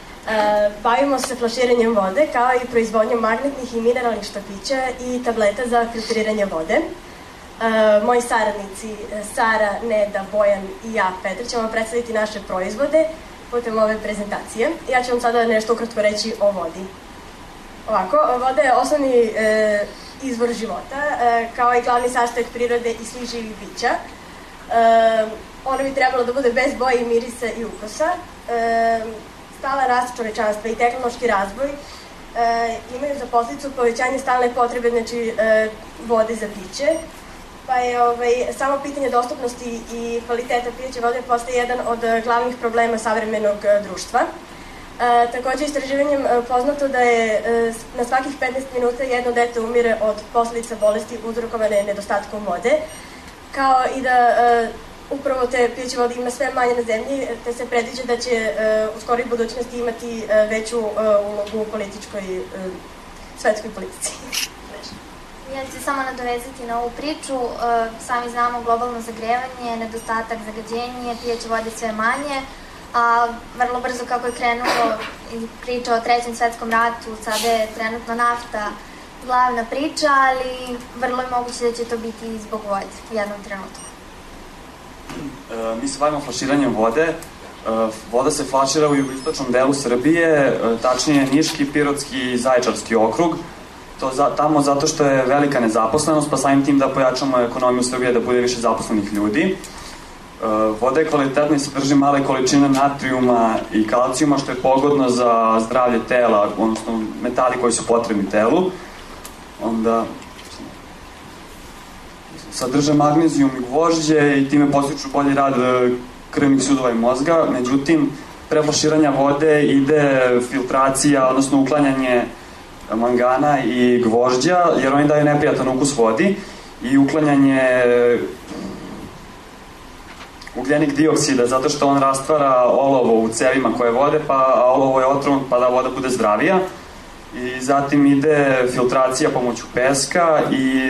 Bavimo se flaširanjem vode, kao i proizvodnjom magnetnih i mineralnih štapića i tableta za filtriranje vode. Moji saradnici Sara, Neda, Bojan i ja, Petar, ćemo vam predstaviti naše proizvode putem ove prezentacije. Ja ću vam sada nešto ukratko reći o vodi. Ovako, voda je osnovni izvor života, kao i glavni sastojak prirode i svih živih bića. Ona bi trebalo da bude bez boje i mirisa i ukusa. stalan rast čovečanstva i tehnološki razvoj imaju za posljedicu povećanje stalne potrebe, znači, vode za piće, pa je samo pitanje dostupnosti i kvaliteta pijeće vode postaje jedan od glavnih problema savremenog društva. Takođe, istraživanjem poznato da je na svakih 15 minuta jedno dete umire od posljedica bolesti uzrokovane nedostatkom vode, kao i da upravo te pijeće vode ima sve manje na zemlji, te se predviđa da će u skoroj budućnosti imati veću ulogu u političkoj, svetskoj politici. Ja ću se samo nadovezati na ovu priču. Sami znamo globalno zagrevanje, nedostatak zagađenja, pijeće vode sve manje, a vrlo brzo kako je krenulo priča o Trećem svetskom ratu, sada je trenutno nafta glavna priča, ali vrlo je moguće da će to biti i zbog vode u jednom trenutku. Mi se bavimo flaširanjem vode. Voda se flašira u jugoistočnom delu Srbije, tačnije Niški, Pirotski i Zaječarski okrug. Tamo zato što je velika nezaposlenost, pa samim tim da pojačamo ekonomiju Srbije, da bude više zaposlenih ljudi. Voda je kvalitetna i sadrži male količine natrijuma i kalcijuma, što je pogodno za zdravlje tela, odnosno metali koji su potrebni telu. Onda sadrže magnezijum i gvožđe i time postiču bolji rad krvnih sudova i mozga. Međutim, pre flaširanja vode ide filtracija, odnosno uklanjanje mangana i gvožđa, jer oni daju neprijatan ukus vodi, i uklanjanje ugljenik dioksida, zato što on rastvara olovo u cevima koje vode, a olovo je otrovno, pa da voda bude zdravija. I zatim ide filtracija pomoću peska i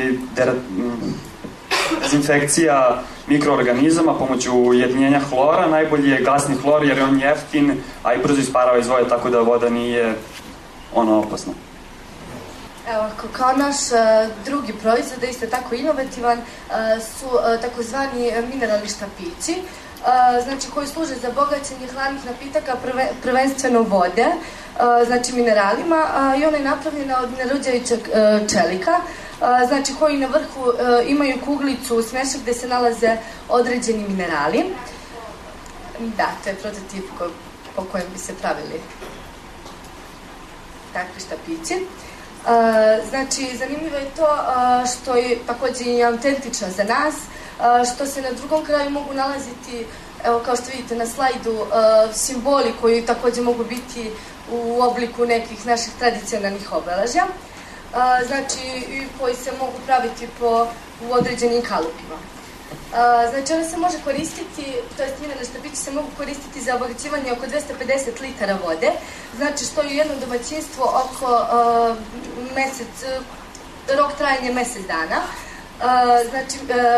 dezinfekcija mikroorganizama pomoću ujedinjenja hlora. Najbolji je gasni hlor jer je on jeftin, a i brzo isparava iz vode, tako da voda nije opasna. Evo, kao naš drugi proizvod, isto tako inovativan, su takozvani mineralni štapići, znači koji služe za bogaćenje hladnih napitaka, prvenstveno vode, znači mineralima, i ona je napravljena od neruđajućeg čelika, znači koji na vrhu imaju kuglicu smešak gde se nalaze određeni minerali. Da, to je prototip po kojem bi se pravili takvi štapići. Znači, zanimljivo je to što je takođe i autentično za nas, što se na drugom kraju mogu nalaziti, evo kao što vidite na slajdu, simboli koji takođe mogu biti u obliku nekih naših tradicionalnih obeležja, znači koji se mogu praviti u određenim kalupima. Znači, ona se može koristiti, to jest mineralni štapići se mogu koristiti za obogaćivanje oko 250 litara vode, znači što je u jednom domaćinstvu oko rok trajanja mesec dana. Znači,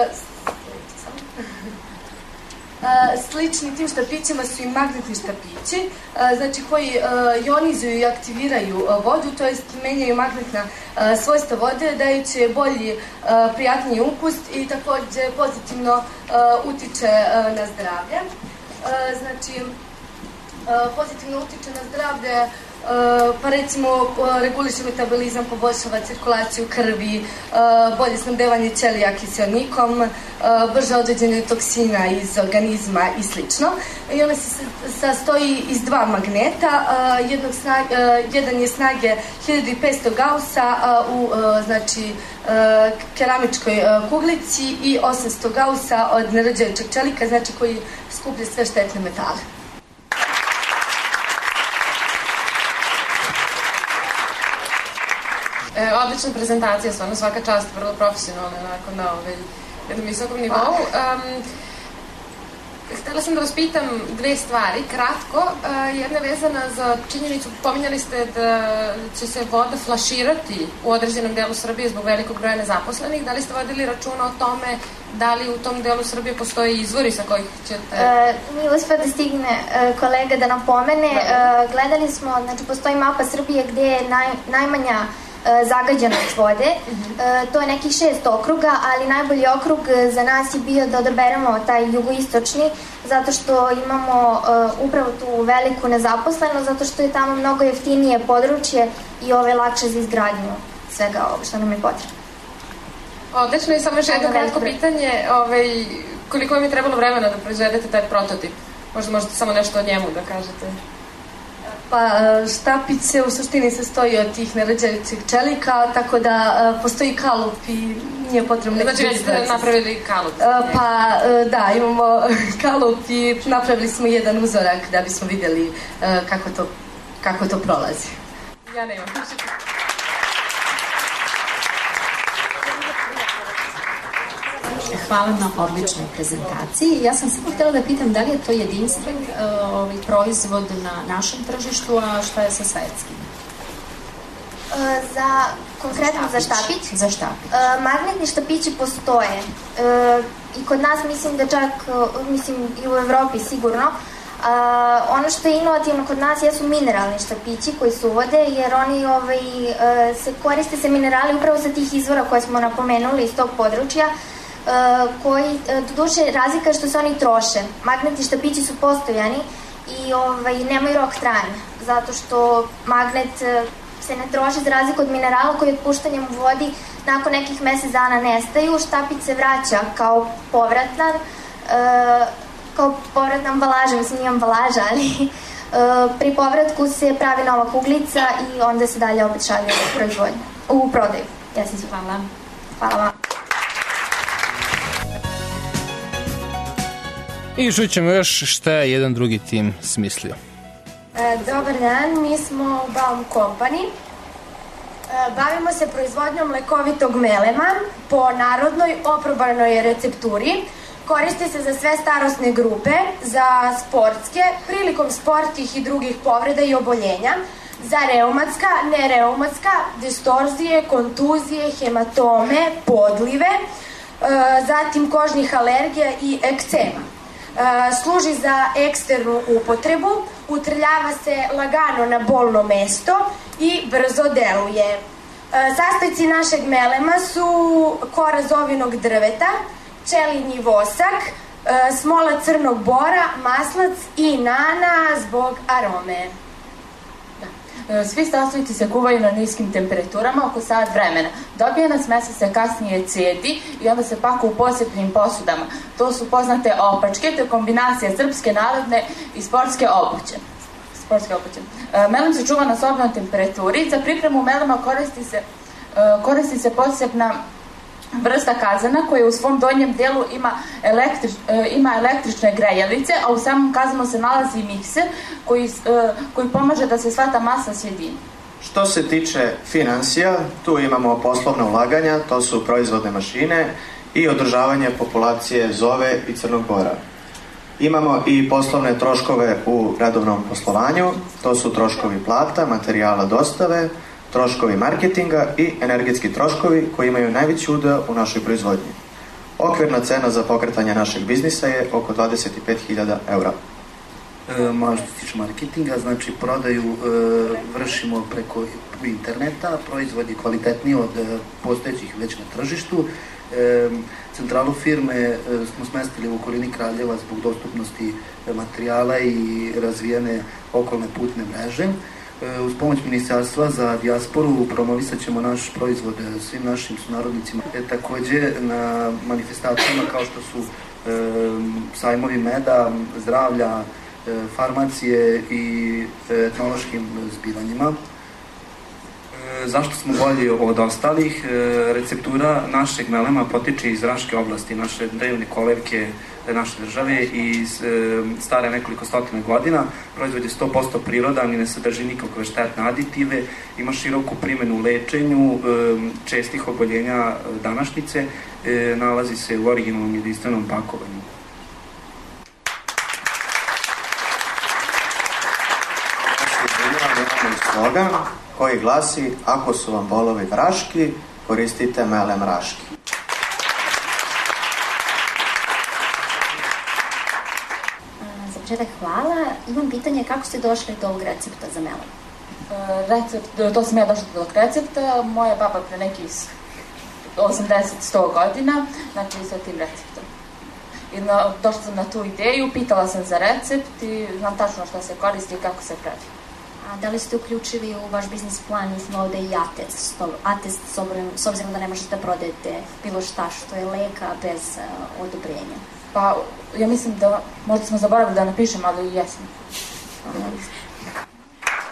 slični tim štapićima su i magnetni štapići, znači koji ionizuju i aktiviraju vodu, to jest menjaju magnetna svojstva vode, dajući bolji, prijatniji ukus i takođe pozitivno utiče na zdravlje. Znači, pozitivno utiče na zdravlje, pa recimo reguliše metabolizam, poboljšava cirkulaciju krvi, bolje snabdevanje ćelija kiseonikom, brže određenje toksina iz organizma i slično. I ona se sastoji iz dva magneta, jedan je snage 1500 gausa u keramičkoj kuglici i 800 gausa od neruđajućeg čelika, znači koji skuplja sve štetne metale. Odlična prezentacija, stvarno svaka čast, vrlo profesionalna, onako na jednom visokom nivou. Htela sam da vas pitam dve stvari, kratko. Jedna vezana za činjenicu, pominjali ste da će se voda flaširati u određenom delu Srbije zbog velikog broja nezaposlenih. Da li ste vodili računa o tome da li u tom delu Srbije postoje izvori sa kojih ćete... Nije uspio da stigne kolega da nam pomene. Gledali smo, znači postoji mapa Srbije gde je najmanja zagađenost vode. To je nekih 6 okruga, ali najbolji okrug za nas je bio da odaberemo taj jugoistočni, zato što imamo upravo tu veliku nezaposlenost, zato što je tamo mnogo jeftinije područje i lakše za izgradnju svega ovo što nam je potrebno. Odlično, i samo još jedno kratko pitanje, koliko vam je trebalo vremena da proizvedete taj prototip? Možda možete samo nešto o njemu da kažete. Pa štapić se u suštini sastoji od tih nerađajućih čelika, tako da postoji kalup i nije potrebno neki drugi proces. Znači već ste napravili kalup? Pa da, imamo kalup i napravili smo jedan uzorak da bismo vidjeli kako to prolazi. Ja nemam. Hvala na odličnoj prezentaciji. Ja sam samo htjela da pitam da li je to jedinstven proizvod na našem tržištu, a šta je sa svetskim? Konkretno za štapić? Za štapić. Magnetni štapići postoje. I kod nas mislim da čak, i u Evropi sigurno. Ono što je inovativno kod nas jesu mineralni štapići koji se uvode, jer oni koriste se minerali upravo sa tih izvora koje smo napomenuli iz tog područja, koji, doduše, razlika je što se oni troše. Magnetni štapići su postojani i nemaju rok trajanja, zato što magnet se ne troši za razliku od minerala koji otpuštanjem u vodi nakon nekih mesec dana nestaju. Štapić se vraća kao povratna ambalaža, mislim nije ambalaža, ali pri povratku se pravi nova kuglica i onda se dalje opet šalje u prodaju. Hvala. Hvala vam. I čućemo još šta je jedan drugi tim smislio. Dobar dan, mi smo Baum Company. Bavimo se proizvodnjom lekovitog melema po narodnoj oprobanoj recepturi. Koristi se za sve starosne grupe, za sportske, prilikom sportskih i drugih povreda i oboljenja, za reumatska, nereumatska, distorzije, kontuzije, hematome, podlive, zatim kožnih alergija i ekcema. Služi za eksternu upotrebu, utrljava se lagano na bolno mesto i brzo deluje. Sastojci našeg melema su kora zovinog drveta, pčelinji vosak, smola crnog bora, maslac i nana zbog arome. Svi sastojci se kuvaju na niskim temperaturama oko sat vremena. Dobijena smesa se kasnije cedi i onda se paku u posebnim posudama. To su poznate opačke, to je kombinacija srpske, narodne i sportske obuće. Melem se čuva na sobnoj temperaturi. Za pripremu melema koristi se posebna vrsta kazana koja u svom donjem dijelu ima električne grejalice, a u samom kazanu se nalazi mikser koji pomaže da se sva ta masa sjedini. Što se tiče financija, tu imamo poslovna ulaganja, to su proizvodne mašine i održavanje populacije zove i crnog bora. Imamo i poslovne troškove u redovnom poslovanju, to su troškovi plata, materijala dostave, troškovi marketinga i energetski troškovi koji imaju najveći udeo u našoj proizvodnji. Okvirna cena za pokretanje našeg biznisa je oko 25.000 eura. Što se tiče marketinga, znači prodaju vršimo preko interneta, proizvodi kvalitetniji od postojećih već na tržištu. Centralu firme smo smestili u okolini Kraljeva zbog dostupnosti materijala i razvijene okolne putne mreže. Uz pomoć Ministarstva za dijasporu promovisat ćemo naš proizvod svim našim sunarodnicima. Takođe na manifestacijama kao što su sajmovi meda, zdravlja, farmacije i etnološkim zbivanjima. Zašto smo bolji od ostalih? Receptura našeg melema potiče iz Raške oblasti, naše drevne kolevke naše države i stare nekoliko stotina godina. Proizvod je 100% prirodan i ne sadrži nikakve štetne aditive, ima široku primjenu u lečenju čestih oboljenja današnjice, nalazi se u originalnom jedinstvenom pakovanju. Slogan koji glasi: ako su vam bolovi vraški, koristite melem raški. Za početak hvala. Imam pitanje kako ste došli do ovog recepta za melem? To sam ja došla do ovog recepta. Moja baba pre nekih 80-100 godina, znači sa tim receptom. I došla sam na tu ideju, pitala sam za recept i znam tačno šta se koristi i kako se pravi. A da li ste uključili u vaš biznis plan, mislim ovde i atest, s obzirom da ne možete da prodajete bilo šta što je leka bez odobrenja? Pa, ja mislim da, možda smo zaboravili da napišem, ali jesam.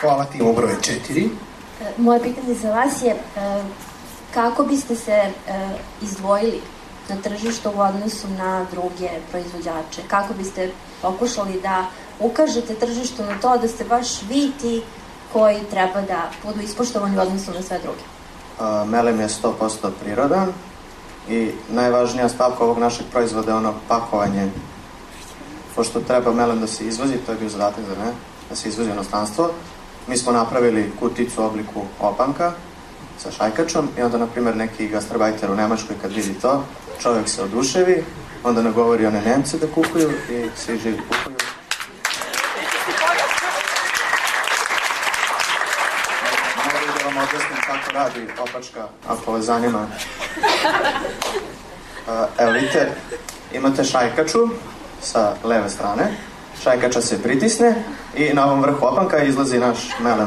Hvala timu broj 4. Moje pitanje za vas je kako biste se izdvojili na tržištu u odnosu na druge proizvođače? Kako biste pokušali da ukažete tržištu na to da ste baš vi ti koji treba da budu ispoštovani u odnosu na sve druge? Melem je 100% prirodan i najvažnija stavka ovog našeg proizvoda je ono pakovanje. Pošto treba melem da se izvozi, to je bio zadatak za mene, da se izvozi u inostranstvo. Mi smo napravili kuticu u obliku opanka sa šajkačom i onda, na primjer, neki gastarbajter u Nemačkoj kad vidi to, čovjek se oduševi, onda nagovori one Nemce da kupuju i svi živi kupuju. Mogu da vam objasnim kako radi opačka, ako vas zanima. Evo vidite, imate šajkaču sa leve strane, šajkača se pritisne i na ovom vrhu opanka izlazi naš melem.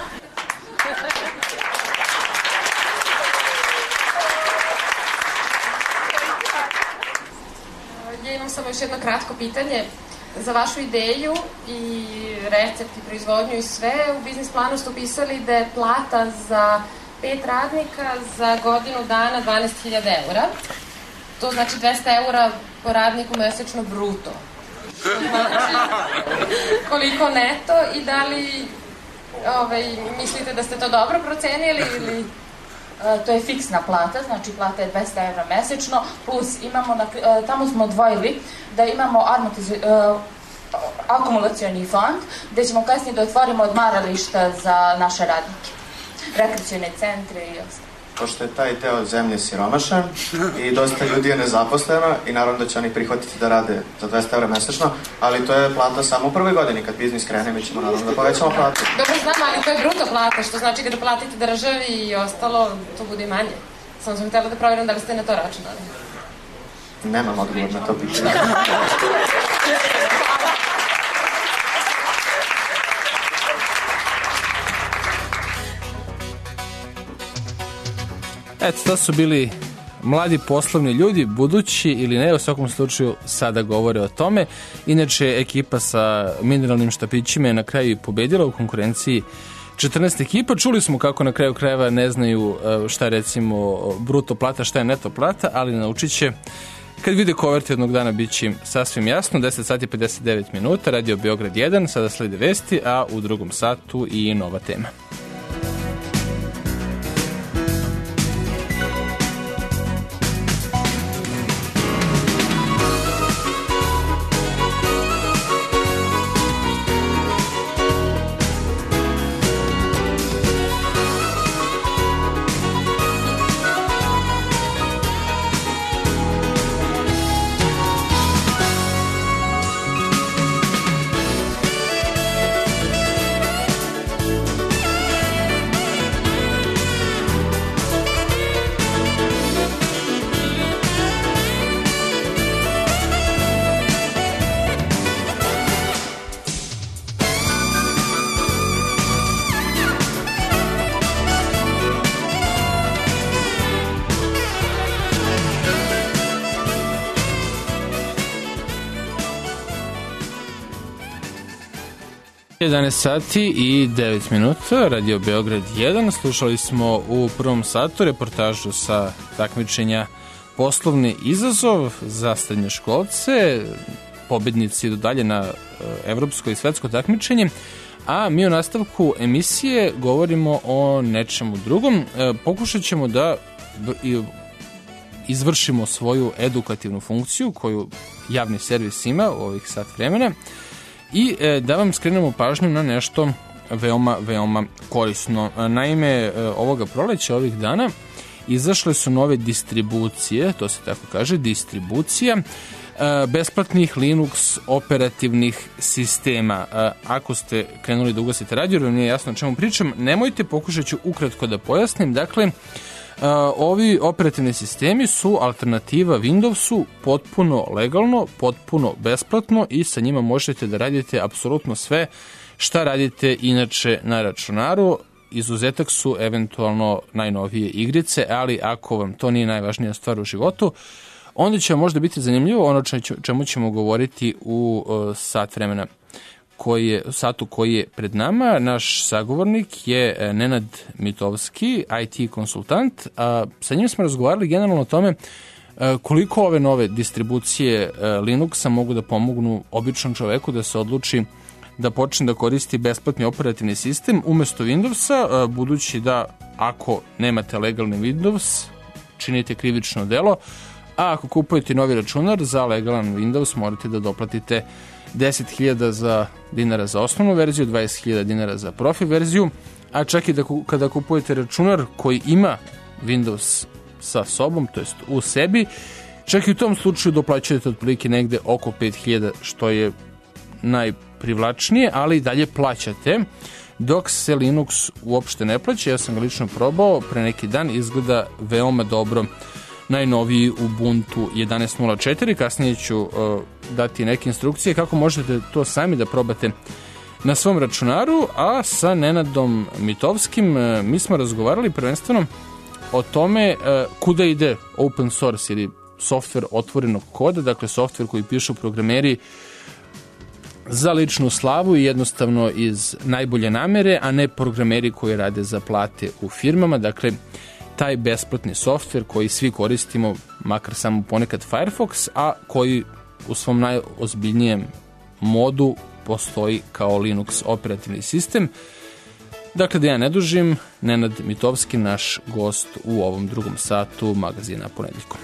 Ja imam samo još jedno kratko pitanje. Za vašu ideju i recept i proizvodnju i sve, u biznis planu ste upisali da je plata za 5 radnika za godinu dana 12.000 eura. To znači 200 eura po radniku mesečno bruto. Znači, koliko neto i da li mislite da ste to dobro procenili ili... To je fiksna plata, znači plata je 200 evra mesečno, plus imamo, tamo smo odvojili da imamo akumulacioni fond, gde ćemo kasnije da otvorimo odmarališta za naše radnike, rekreacione centre i ostalo. Pošto je taj deo zemlje siromašan i dosta ljudi je nezaposleno i naravno da će oni prihvatiti da rade za 200 evra mesečno, ali to je plata samo u prvoj godini. Kad biznis krene, mi ćemo naravno da povećamo platu. Dobro znam, ali to je bruto plata, što znači kada platite državi i ostalo, to bude i manje. Samo sam htjela da provjerim da li ste na to računali. Nemam odgovor na to pitanje. Eto, to su bili mladi poslovni ljudi, budući ili ne, u svakom slučaju sada govore o tome. Inače, ekipa sa mineralnim štapićima je na kraju i pobedila u konkurenciji 14 ekipa. Čuli smo kako na kraju krajeva ne znaju šta je recimo bruto plata, šta je neto plata, ali naučit će. Kad vide kovert jednog dana bit će im sasvim jasno. 10 sati 59 minuta, Radio Beograd 1, sada slede vesti, a u drugom satu i nova tema. Sati i 9 minuta, Radio Beograd 1. Slušali smo u prvom satu reportažu sa takmičenja Poslovni izazov za srednjoškolce, pobednici idu dalje na evropsko i svetsko takmičenje, a mi u nastavku emisije govorimo o nečemu drugom. Pokušat ćemo da izvršimo svoju edukativnu funkciju koju javni servis ima u ovih sat vremena i da vam skrenemo pažnju na nešto veoma, veoma korisno. Naime, ovoga proleća, ovih dana, izašle su nove distribucije, to se tako kaže, distribucija besplatnih Linux operativnih sistema. Ako ste krenuli da ugasite radio, jer vam nije jasno o čemu pričam, nemojte, pokušat ću ukratko da pojasnim. Dakle, ovi operativni sistemi su alternativa Windowsu, potpuno legalno, potpuno besplatno i sa njima možete da radite apsolutno sve šta radite inače na računaru. Izuzetak su eventualno najnovije igrice, ali ako vam to nije najvažnija stvar u životu, onda će vam možda biti zanimljivo ono čemu ćemo govoriti u sat vremena. koji je pred nama. Naš sagovornik je Nenad Mitovski, IT konsultant, a sa njim smo razgovarali generalno o tome koliko ove nove distribucije Linuxa mogu da pomognu običnom čoveku da se odluči da počne da koristi besplatni operativni sistem umesto Windowsa, budući da ako nemate legalni Windows, činite krivično delo, a ako kupujete novi računar za legalan Windows morate da doplatite 10.000 dinara za osnovnu verziju, 20.000 dinara za profi verziju, a čak i kada kupujete računar koji ima Windows sa sobom, to jest u sebi, čak i u tom slučaju doplaćujete otprilike negde oko 5.000, što je najprivlačnije, ali i dalje plaćate, dok se Linux uopšte ne plaća. Ja sam ga lično probao pre neki dan, izgleda veoma dobro. Najnoviji Ubuntu 11.04, kasnije ću dati neke instrukcije kako možete to sami da probate na svom računaru, a sa Nenadom Mitovskim mi smo razgovarali prvenstveno o tome kuda ide open source ili softver otvorenog koda, dakle softver koji pišu programeri za ličnu slavu i jednostavno iz najbolje namere, a ne programeri koji rade za plate u firmama. Dakle, taj besplatni softver koji svi koristimo, makar samo ponekad Firefox, a koji u svom najozbiljnijem modu postoji kao Linux operativni sistem. Dakle, da ja ne dužim, Nenad Mitovski, naš gost u ovom drugom satu magazina Ponedeljkom.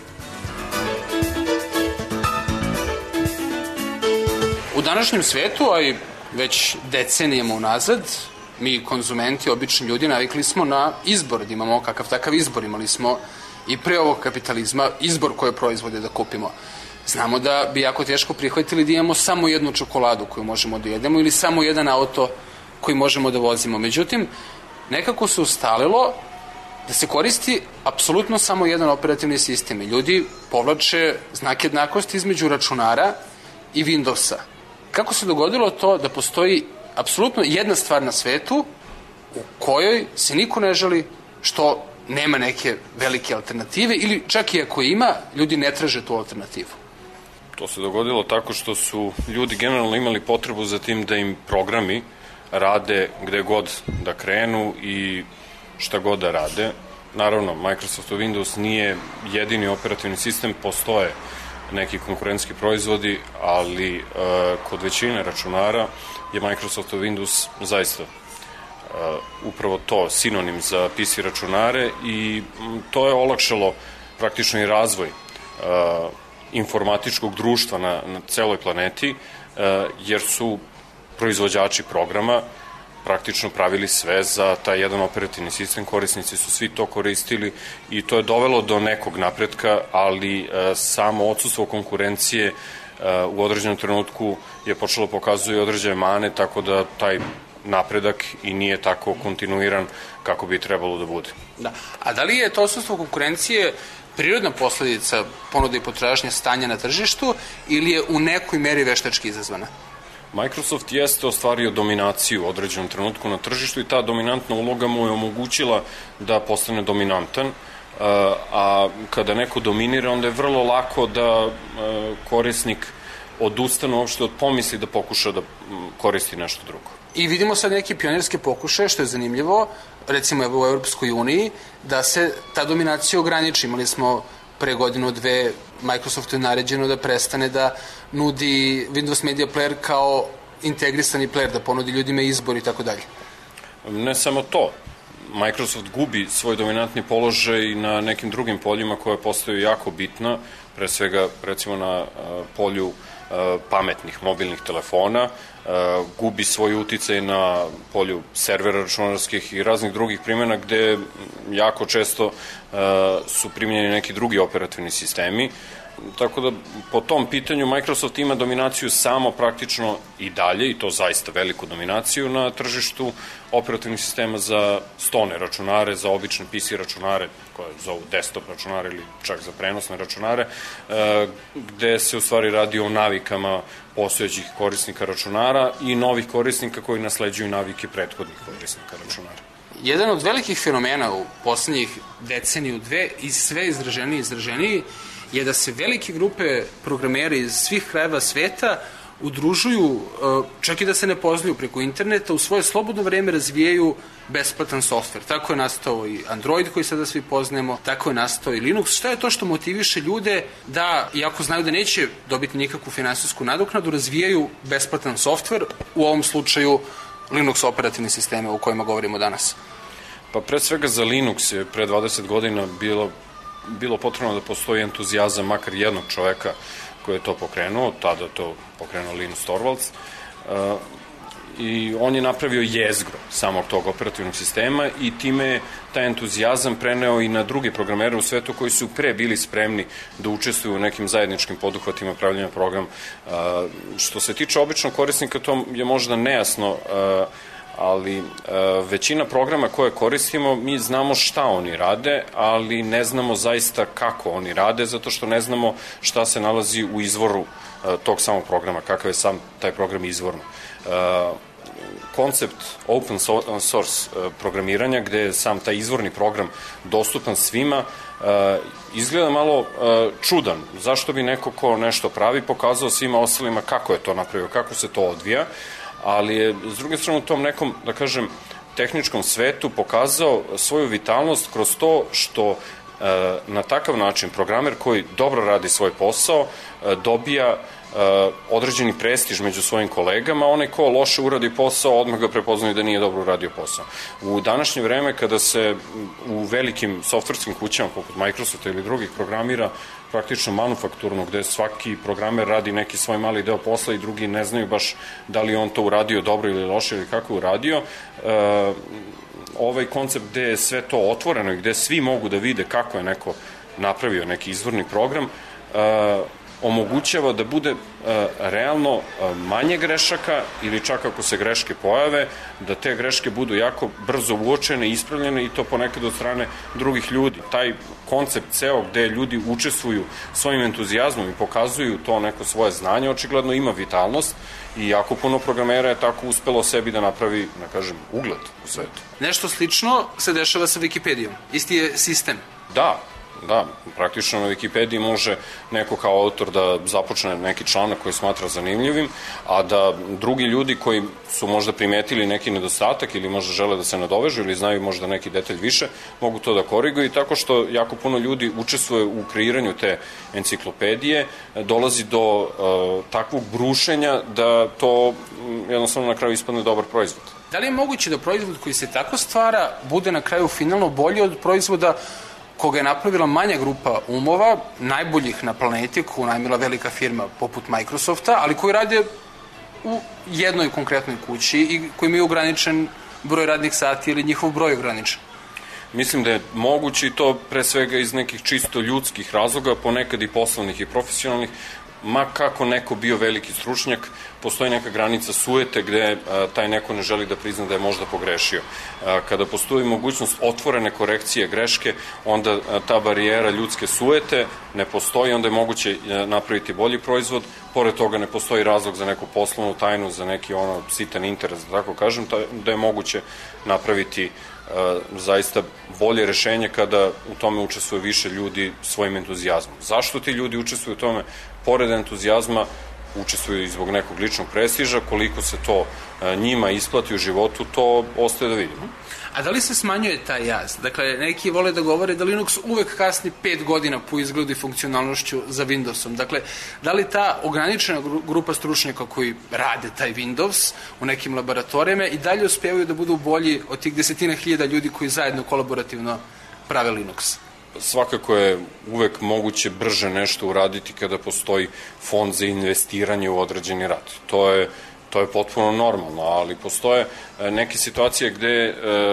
U današnjem svetu, a i već decenijama unazad, mi konzumenti, obični ljudi, navikli smo na izbor, da imamo kakav takav izbor. Imali smo i pre ovog kapitalizma izbor koje proizvode da kupimo. Znamo da bi jako teško prihvatili da imamo samo jednu čokoladu koju možemo da jedemo ili samo jedan auto koji možemo da vozimo. Međutim, nekako se ustalilo da se koristi apsolutno samo jedan operativni sistem i ljudi povlače znak jednakosti između računara i Windowsa. Kako se dogodilo to da postoji apsolutno jedna stvar na svetu u kojoj se niko ne žali, što nema neke velike alternative ili čak i ako ima, ljudi ne traže tu alternativu? To se dogodilo tako što su ljudi generalno imali potrebu za tim da im programi rade gde god da krenu i šta god da rade. Naravno, Microsoftov Windows nije jedini operativni sistem, postoje neki konkurentski proizvodi, ali kod većine računara je Microsoftov Windows zaista upravo to, sinonim za PC računare i to je olakšalo praktično i razvoj informatičkog društva na celoj planeti, jer su proizvođači programa praktično pravili sve za taj jedan operativni sistem, korisnici su svi to koristili i to je dovelo do nekog napretka, ali samo odsustvo konkurencije u određenom trenutku je počelo pokazuje određene mane, tako da taj napredak i nije tako kontinuiran kako bi trebalo da bude. Da. A da li je to odsustvo konkurencije prirodna posledica ponude i potražnje stanja na tržištu ili je u nekoj meri veštački izazvana? Microsoft jeste ostvario dominaciju u određenom trenutku na tržištu i ta dominantna uloga mu je omogućila da postane dominantan, a kada neko dominira, onda je vrlo lako da korisnik odustane uopšte od pomisli da pokuša da koristi nešto drugo. I vidimo sad neke pionirske pokušaje, što je zanimljivo, recimo u Europskoj uniji, da se ta dominacija ograniči. Imali smo pre godinu, dve, Microsoftu je naređeno da prestane da nudi Windows Media Player kao integrisani player, da ponudi ljudima izbor i tako dalje. Ne samo to. Microsoft gubi svoj dominantni položaj na nekim drugim poljima koje postaju jako bitna, pre svega recimo na polju pametnih mobilnih telefona, gubi svoj uticaj na polju servera računarskih i raznih drugih primjena gde jako često su primjenjeni neki drugi operativni sistemi. Tako da po tom pitanju Microsoft ima dominaciju samo praktično i dalje, i to zaista veliku dominaciju na tržištu operativnih sistema za stone računare, za obične PC računare koje zovu desktop računare ili čak za prenosne računare, gde se u stvari radi o navikama postojećih korisnika računara i novih korisnika koji nasleđuju navike prethodnih korisnika računara. Jedan od velikih fenomena u poslednjih deceniju, dve, i sve izraženiji je da se velike grupe programera iz svih krajeva sveta udružuju, čak i da se ne poznaju preko interneta, u svoje slobodno vreme razvijaju besplatan softver. Tako je nastao i Android koji sada svi poznajemo, tako je nastao i Linux. Šta je to što motiviše ljude da, iako znaju da neće dobiti nikakvu finansijsku nadoknadu, razvijaju besplatan softver, u ovom slučaju Linux operativne sisteme o kojima govorimo danas? Pa pre svega za Linux je pre 20 godina bilo potrebno da postoji entuzijazam makar jednog čoveka koji je to pokrenuo, tada to pokrenuo Linus Torvalds, i on je napravio jezgro samog tog operativnog sistema i time je taj entuzijazam preneo i na druge programere u svetu koji su pre bili spremni da učestvuju u nekim zajedničkim poduhvatima pravljenja programa. Što se tiče običnog korisnika, to je možda nejasno, ali većina programa koje koristimo, mi znamo šta oni rade, ali ne znamo zaista kako oni rade, zato što ne znamo šta se nalazi u izvoru tog samog programa, kakav je sam taj program izvorno. Koncept open source programiranja, gde je sam taj izvorni program dostupan svima, izgleda malo čudan. Zašto bi neko ko nešto pravi pokazao svima ostalima kako je to napravio, kako se to odvija, ali je s druge strane u tom nekom, da kažem, tehničkom svetu pokazao svoju vitalnost kroz to što na takav način programer koji dobro radi svoj posao dobija određeni prestiž među svojim kolegama, onaj ko loše uradi posao odmah ga prepoznaju da nije dobro uradio posao. U današnje vreme kada se u velikim softverskim kućama poput Microsofta ili drugih programira praktično manufakturno, gde svaki programer radi neki svoj mali deo posla i drugi ne znaju baš da li on to uradio dobro ili loše ili kako je uradio, ovaj koncept gde je sve to otvoreno i gde svi mogu da vide kako je neko napravio neki izvorni program, omogućava da bude realno manje grešaka ili čak ako se greške pojave, da te greške budu jako brzo uočene, ispravljene i to ponekad od strane drugih ljudi. Taj koncept ceo gde ljudi učestvuju svojim entuzijazmom i pokazuju to neko svoje znanje, očigledno ima vitalnost i jako puno programera je tako uspelo sebi da napravi, da kažem, ugled u svetu. Nešto slično se dešava sa Wikipedijom. Isti je sistem. Da, praktično na Wikipediji može neko kao autor da započne neki članak koji smatra zanimljivim, a da drugi ljudi koji su možda primetili neki nedostatak ili možda žele da se nadovežu ili znaju možda neki detalj više, mogu to da koriguju i tako što jako puno ljudi učestvuje u kreiranju te enciklopedije, dolazi do takvog brušenja da to jednostavno na kraju ispadne dobar proizvod. Da li je moguće da proizvod koji se tako stvara bude na kraju finalno bolji od proizvoda koga je napravila manja grupa umova, najboljih na planeti, koju najmila velika firma poput Microsofta, ali koji rade u jednoj konkretnoj kući i koji imaju ograničen broj radnih sati ili njihov broj ograničen? Mislim da je moguće i to pre svega iz nekih čisto ljudskih razloga, ponekad i poslovnih i profesionalnih, ma kako neko bio veliki stručnjak, postoji neka granica sujete gde taj neko ne želi da prizna da je možda pogrešio. Kada postoji mogućnost otvorene korekcije greške, onda ta barijera ljudske sujete ne postoji, onda je moguće napraviti bolji proizvod, pored toga ne postoji razlog za neku poslovnu tajnu, za neki sitan interes, da tako kažem, da je moguće napraviti zaista bolje rešenje kada u tome učestvuje više ljudi svojim entuzijazmom. Zašto ti ljudi učestvuju u tome? Pored entuzijazma učestvuju i zbog nekog ličnog prestiža, koliko se to njima isplati u životu, to ostaje da vidimo. A da li se smanjuje taj jaz? Dakle, neki vole da govore da Linux uvek kasni 5 godina po izgledu i funkcionalnošću za Windowsom. Dakle, da li ta ograničena grupa stručnjaka koji rade taj Windows u nekim laboratorijama i dalje uspevaju da budu bolji od tih 10.000 ljudi koji zajedno kolaborativno prave Linux? Svakako je uvek moguće brže nešto uraditi kada postoji fond za investiranje u određeni rad. To je potpuno normalno, ali postoje neke situacije gde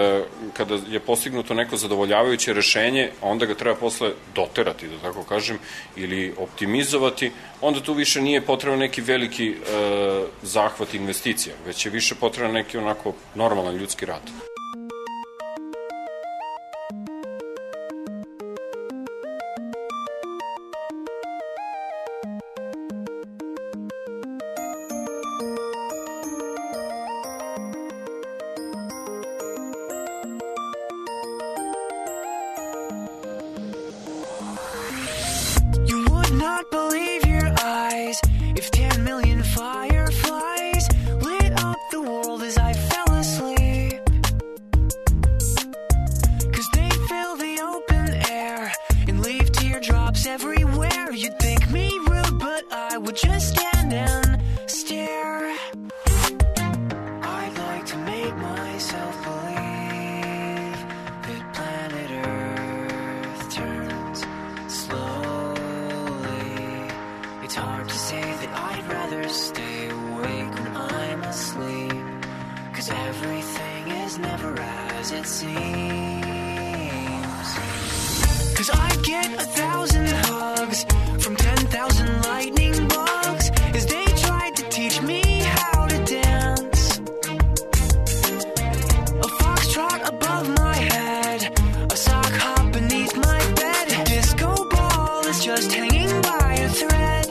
kada je postignuto neko zadovoljavajuće rešenje, onda ga treba posle doterati, da tako kažem, ili optimizovati, onda tu više nije potreban neki veliki zahvat investicija, već je više potreban neki onako normalan ljudski rad. Not believe your eyes if 10 million fire one down stare. I'd like to make myself believe that planet Earth turns slowly. It's hard to say that I'd rather stay awake when I'm asleep, 'cause everything is never as it seems. 'Cause I get 1,000 hugs from 10,000 lightning bugs as they tried to teach me how to dance. A foxtrot above my head, a sock hop beneath my bed. A disco ball is just hanging by a thread.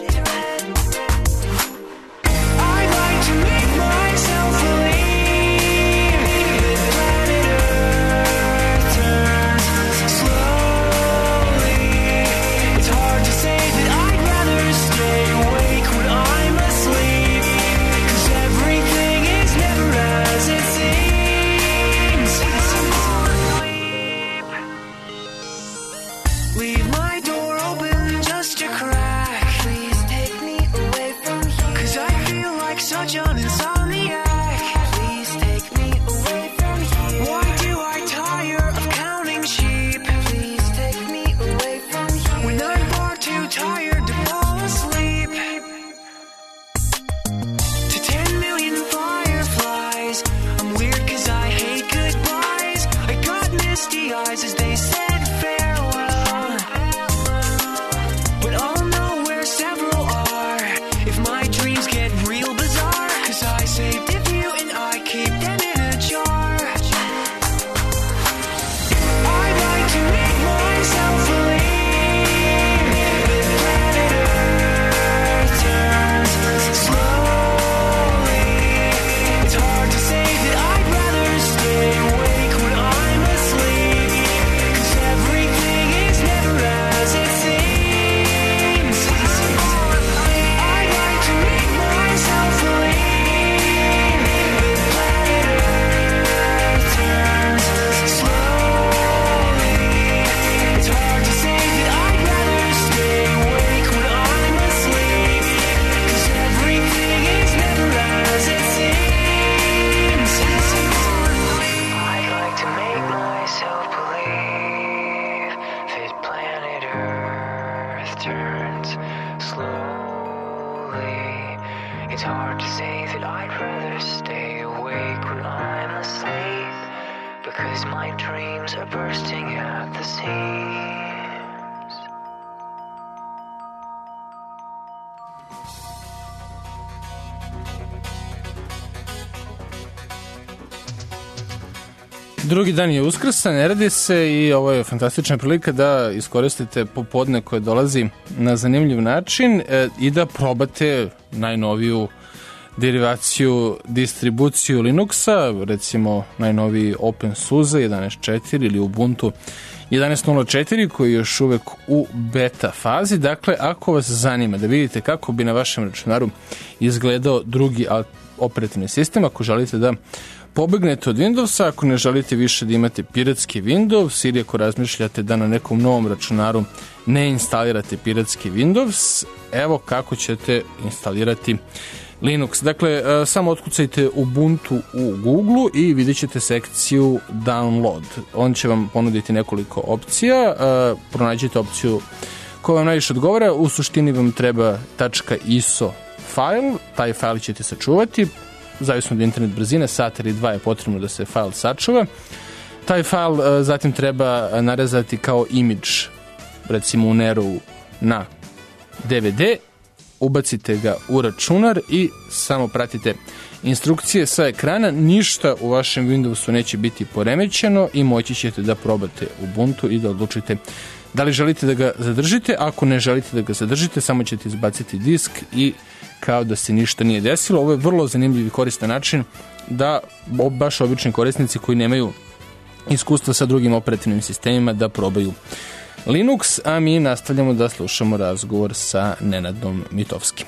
I'd like to make myself believe that planet Earth turns slowly. It's hard to say that I'd rather stay awake when I'm asleep, 'cause everything is never as it seems. Leave my door open just a crack. Please take me away from here, 'cause I feel like such an insomniac. Please take me away from here. Why do I tire of counting sheep? Please take me away from here, when I'm far too tired to fall asleep. To 10 million fireflies, I'm weird 'cause I hate goodbyes. I got misty eyes as they said farewell, but I'll know where several are if my dreams get real bizarre, 'cause I saved a few and I keep them in a jar. I'd like to make myself believe that planet Earth turns slowly. It's hard to say that I'd rather stay awake when I'm asleep, 'cause everything is never as it seems. I'd like to make myself believe that planet Earth turns slowly. It's hard to say that I'd rather stay awake when I'm asleep, 'cause everything is never as it seems. I'd like to make myself believe that planet Earth turns slowly. It's hard to say that I'd rather stay awake when I'm asleep, because my dreams are bursting at the seams. Drugi dan je Uskrsa, ne radi se i ovo je fantastična prilika da iskoristite popodne koje dolazi na zanimljiv način i da probate najnoviju derivaciju, distribuciju Linuxa, recimo najnoviji OpenSUSE 11.4 ili Ubuntu 11.04 koji je još uvek u beta fazi. Dakle, ako vas zanima da vidite kako bi na vašem računaru izgledao drugi operativni sistem, ako želite da pobegnete od Windowsa, ako ne želite više da imate piratski Windows ili ako razmišljate da na nekom novom računaru ne instalirate piratski Windows, evo kako ćete instalirati Linux. Dakle, samo otkucajte Ubuntu u Google i vidjet ćete sekciju Download. On će vam ponuditi nekoliko opcija. Pronađite opciju koja vam najviše odgovara. U suštini vam treba .iso file. Taj file ćete sačuvati. Zavisno od internet brzine, sat ili dva je potrebno da se file sačuva. Taj file zatim treba narezati kao image, recimo u Neru na DVD, ubacite ga u računar i samo pratite instrukcije sa ekrana. Ništa u vašem Windowsu neće biti poremećeno i moći ćete da probate Ubuntu i da odlučite da li želite da ga zadržite. Ako ne želite da ga zadržite, samo ćete izbaciti disk i kao da se ništa nije desilo. Ovo je vrlo zanimljiv i koristan način da baš obični korisnici koji nemaju iskustva sa drugim operativnim sistemima da probaju Linux, a mi nastavljamo da slušamo razgovor sa Nenadom Mitovskim.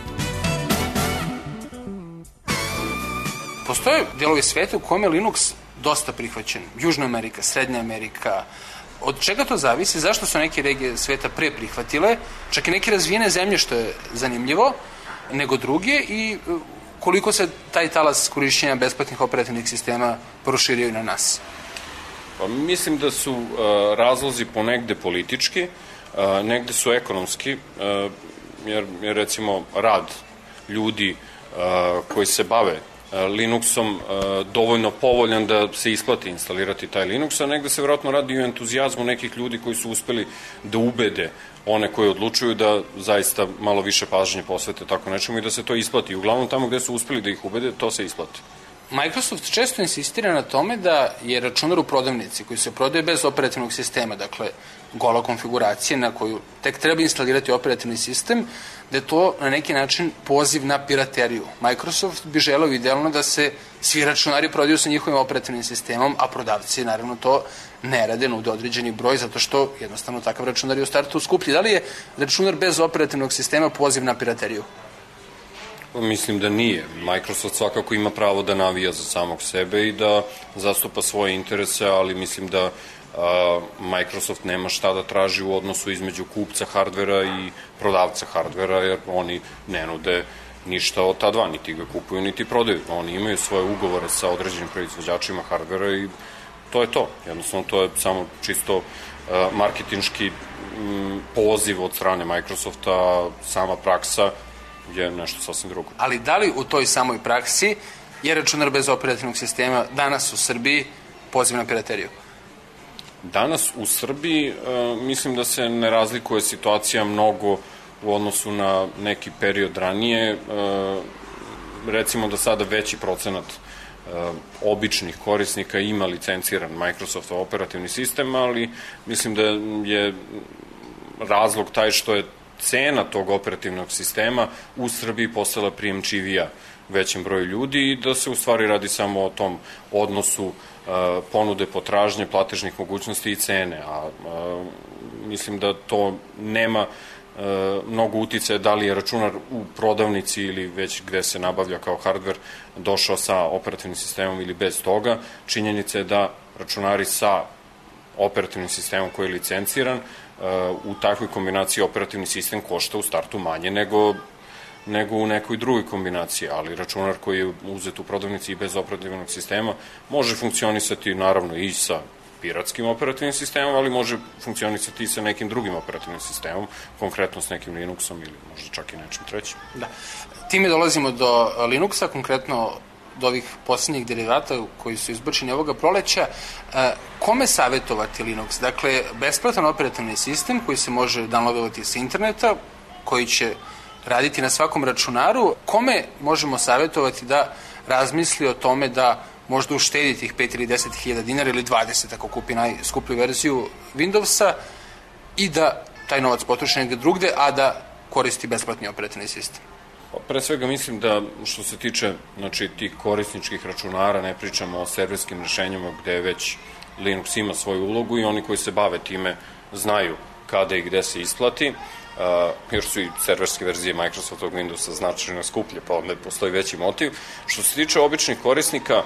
Postoje dijelovi sveta u kome Linux dosta prihvaćen. Južna Amerika, Srednja Amerika. Od čega to zavisi? Zašto su neke regije sveta pre prihvatile? Čak i neke razvijene zemlje, što je zanimljivo. nego druge i koliko se taj talas korišćenja besplatnih operativnih sistema proširio i na nas? Pa mislim da su razlozi ponegde politički, negde su ekonomski, jer recimo rad ljudi koji se bave Linuxom dovoljno povoljan da se isplati instalirati taj Linux, a negde se vjerojatno radi i o entuzijazmu nekih ljudi koji su uspeli da ubede one koji odlučuju da zaista malo više pažnje posvete tako nečemu i da se to isplati. Uglavnom tamo gde su uspeli da ih ubede, to se isplati. Microsoft često insistira na tome da je računar u prodavnici koji se prodaje bez operativnog sistema, dakle gola konfiguracija na koju tek treba instalirati operativni sistem, da je to na neki način poziv na pirateriju. Microsoft bi želeo idealno da se svi računari prodaju sa njihovim operativnim sistemom, a prodavci naravno to ne rade, nude određeni broj, zato što jednostavno takav računar je u startu skuplji. Da li je računar bez operativnog sistema poziv na pirateriju? Mislim da nije. Microsoft svakako ima pravo da navija za samog sebe i da zastupa svoje interese, ali mislim da Microsoft nema šta da traži u odnosu između kupca hardvera i prodavca hardvera, jer oni ne nude ništa od ta dva, niti ga kupuju, niti prodaju. Oni imaju svoje ugovore sa određenim proizvođačima hardvera i to je to. Jednostavno, to je samo čisto marketinški poziv od strane Microsofta, a sama praksa je nešto sasvim drugo. Ali da li u toj samoj praksi je računar bez operativnog sistema danas u Srbiji poziv na pirateriju? Danas u Srbiji mislim da se ne razlikuje situacija mnogo u odnosu na neki period ranije. Recimo da sada veći procenat običnih korisnika ima licenciran Microsoftov operativni sistem, ali mislim da je razlog taj što je cena tog operativnog sistema u Srbiji postala prijemčivija većem broju ljudi i da se u stvari radi samo o tom odnosu ponude, potražnje, platežnih mogućnosti i cene, a mislim da to nema mnogo uticaja da li je računar u prodavnici ili već gde se nabavlja kao hardver došao sa operativnim sistemom ili bez toga. Činjenica je da računari sa operativnim sistemom koji je licenciran u takvoj kombinaciji operativni sistem košta u startu manje nego u nekoj drugoj kombinaciji, ali računar koji je uzet u prodavnici i bez operativnog sistema može funkcionisati naravno i sa piratskim operativnim sistemom, ali može funkcionisati i sa nekim drugim operativnim sistemom, konkretno s nekim Linuxom ili možda čak i nečim trećim. Da. Time dolazimo do Linuxa, konkretno do ovih poslednjih derivata koji su izbačeni ovoga proleća. Kome savjetovati Linux? Dakle, besplatan operativni sistem koji se može downloadovati sa interneta, koji će raditi na svakom računaru. Kome možemo savjetovati da razmisli o tome da možda uštedi tih 5 ili 10 hiljada dinara ili 20 ako kupi najskuplju verziju Windowsa i da taj novac potroši negde drugde, a da koristi besplatni operativni sistem? Pre svega mislim da što se tiče tih korisničkih računara, ne pričamo o serverskim rešenjima gde već Linux ima svoju ulogu i oni koji se bave time znaju kada i gde se isplati, jer su i serverske verzije Microsoftovog Windowsa značajno skuplje, pa onda postoji veći motiv. Što se tiče običnih korisnika,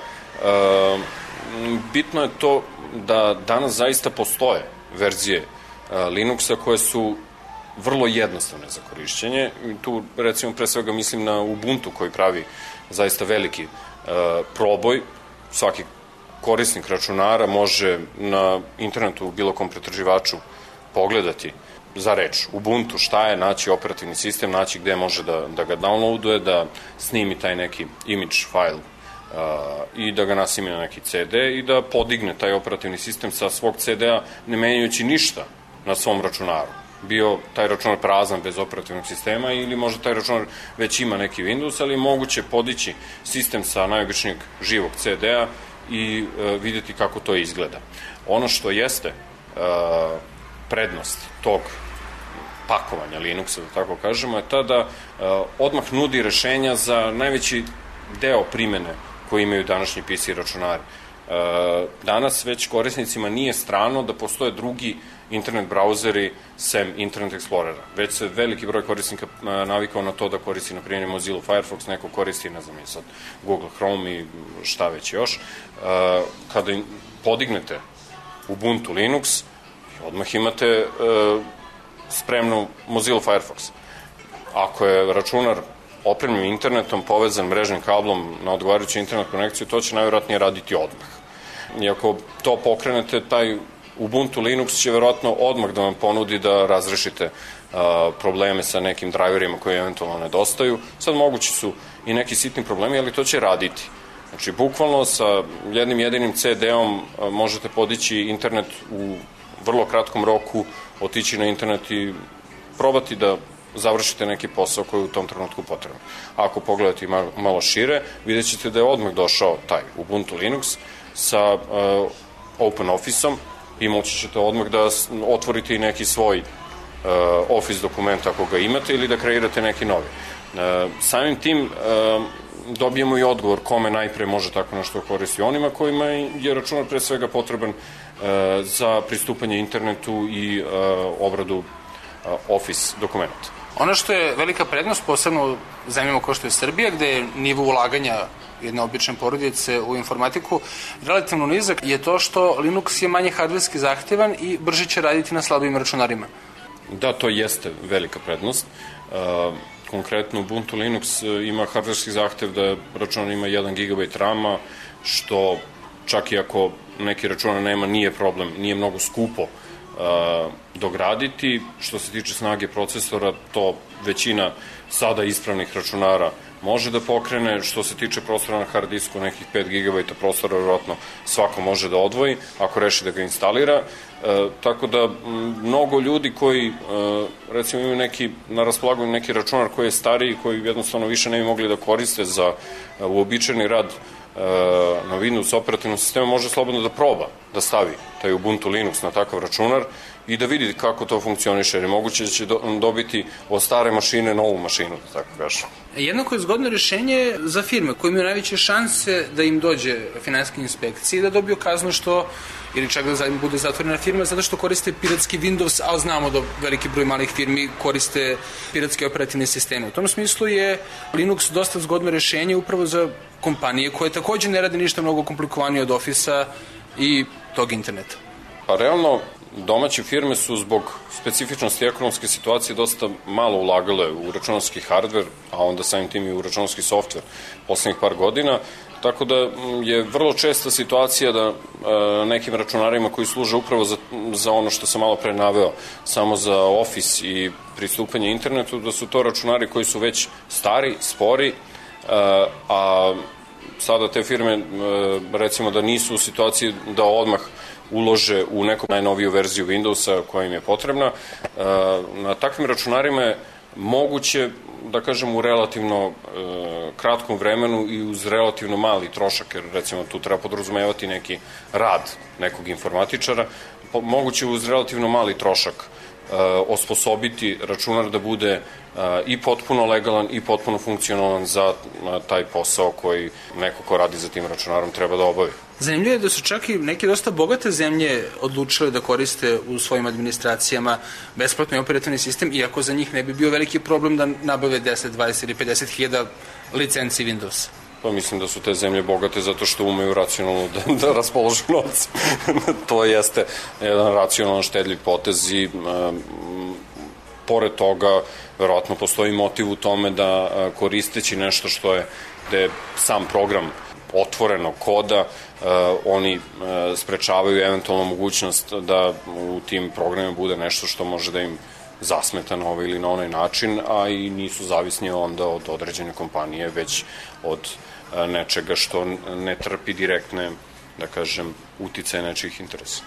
bitno je to da danas zaista postoje verzije Linuxa koje su vrlo jednostavne za korišćenje. Tu, recimo, pre svega mislim na Ubuntu koji pravi zaista veliki proboj. Svaki korisnik računara može na internetu u bilo kom pretraživaču pogledati za reč Ubuntu šta je, naći operativni sistem, naći gde može da ga downloaduje, da snimi taj neki image file i da ga nasimi na neki CD i da podigne taj operativni sistem sa svog CD-a ne menjajući ništa na svom računaru. Bio taj računar prazan bez operativnog sistema ili možda taj računar već ima neki Windows, ali je moguće podići sistem sa najobičnijeg živog CD-a i vidjeti kako to izgleda. Ono što jeste prednost tog pakovanja Linuxa, da tako kažemo, je ta da odmah nudi rešenja za najveći deo primene koji imaju današnji PC računari. Danas već korisnicima nije strano da postoje drugi internet brauzeri sem Internet Explorera. Već se veliki broj korisnika navikao na to da koristi, na primjer, Mozilla Firefox, neko koristi, ne znam, i sad Google Chrome i šta već još. Kada podignete Ubuntu Linux, odmah imate spremnu Mozilla Firefox. Ako je računar opremljen internetom, povezan mrežnim kablom na odgovarajuću internet konekciju, to će najvjerojatnije raditi odmah. I ako to pokrenete, taj Ubuntu Linux će verovatno odmah da vam ponudi da razrešite probleme sa nekim driverima koji eventualno nedostaju. Sad mogući su i neki sitni problemi, ali to će raditi. Znači, bukvalno sa jednim jedinim CD-om možete podići internet u vrlo kratkom roku, otići na internet i probati da završite neki posao koji je u tom trenutku potreban. Ako pogledate malo šire, vidjet ćete da je odmah došao taj Ubuntu Linux sa Open Office-om i moći ćete odmah da otvorite i neki svoj Office dokument ako ga imate ili da kreirate neki novi. Samim tim dobijemo i odgovor kome najpre može tako nešto koristiti. Onima kojima je računar pre svega potreban za pristupanje internetu i obradu Office dokumenta. Ono što je velika prednost, posebno u zemljama kao što je Srbija, gde je nivo ulaganja jedne obične porodice u informatiku relativno nizak, je to što Linux je manje hardverski zahtevan i brže će raditi na slabijim računarima. Da, to jeste velika prednost. Konkretno Ubuntu Linux ima hardverski zahtev da računar ima 1 GB RAM-a, što čak i ako neki računar nema, nije problem, nije mnogo skupo dograditi. Što se tiče snage procesora, to većina sada ispravnih računara može da pokrene. Što se tiče prostora na hard disku, nekih 5 GB prostora vjerojatno svako može da odvoji ako reši da ga instalira. Tako da mnogo ljudi koji recimo imaju neki na raspolaganju neki računar koji je stariji, koji jednostavno više ne bi mogli da koriste za uobičajeni rad na Windows operativnom sistemu, može slobodno da proba da stavi taj Ubuntu Linux na takav računar i da vidi kako to funkcioniše, jer je moguće da će dobiti od stare mašine novu mašinu, da tako kažem. Jednako je zgodno rješenje za firme koje imaju najveće šanse da im dođe finansijske inspekcije i da dobiju kaznu što, ili čak da im bude zatvorena firma, zato što koriste piratski Windows, a znamo da veliki broj malih firmi koriste piratske operativne sisteme. U tom smislu je Linux dosta zgodno rješenje upravo za kompanije koje također ne rade ništa mnogo komplikovanije od Office-a i tog interneta. Pa realno, domaće firme su zbog specifičnosti ekonomske situacije dosta malo ulagale u računarski hardver, a onda samim tim i u računarski softver poslednjih par godina, tako da je vrlo česta situacija da nekim računarima koji služe upravo za ono što sam malo pre naveo, samo za Office i pristupanje internetu, da su to računari koji su već stari, spori, a sada te firme recimo da nisu u situaciji da odmah ulože u neku najnoviju verziju Windowsa koja im je potrebna. Na takvim računarima je moguće, da kažem, u relativno kratkom vremenu i uz relativno mali trošak, jer recimo tu treba podrazumevati neki rad nekog informatičara, moguće uz relativno mali trošak osposobiti računar da bude i potpuno legalan i potpuno funkcionalan za taj posao koji neko ko radi za tim računarom treba da obavi. Zanimljivo je da su čak i neke dosta bogate zemlje odlučile da koriste u svojim administracijama besplatni operativni sistem, iako za njih ne bi bio veliki problem da nabave 10, 20 ili 50.000 licenci Windows. Pa mislim da su te zemlje bogate zato što umeju racionalno da raspoložu novac. To jeste jedan racionalan štedljiv potez i pored toga verovatno postoji motiv u tome da koristeći nešto što je, da je sam program otvorenog koda, oni sprečavaju eventualno mogućnost da u tim programima bude nešto što može da im zasmeta na ovaj ili na onaj način, a i nisu zavisni onda od određene kompanije, već od nečega što ne trpi direktne, da kažem, uticaje nečijih interesa.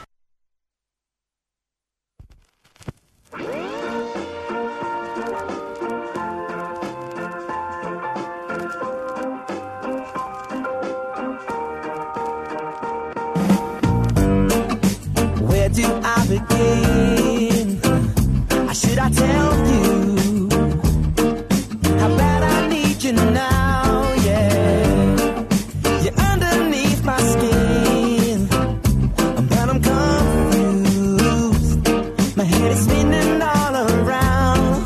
Where do I begin? Should I tell you how bad I need you now? Yeah, you're underneath my skin, but I'm confused. My head is spinning all around.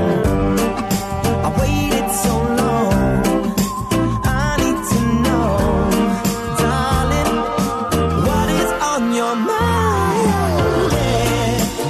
I waited so long. I need to know, darling, what is on your mind? Yeah.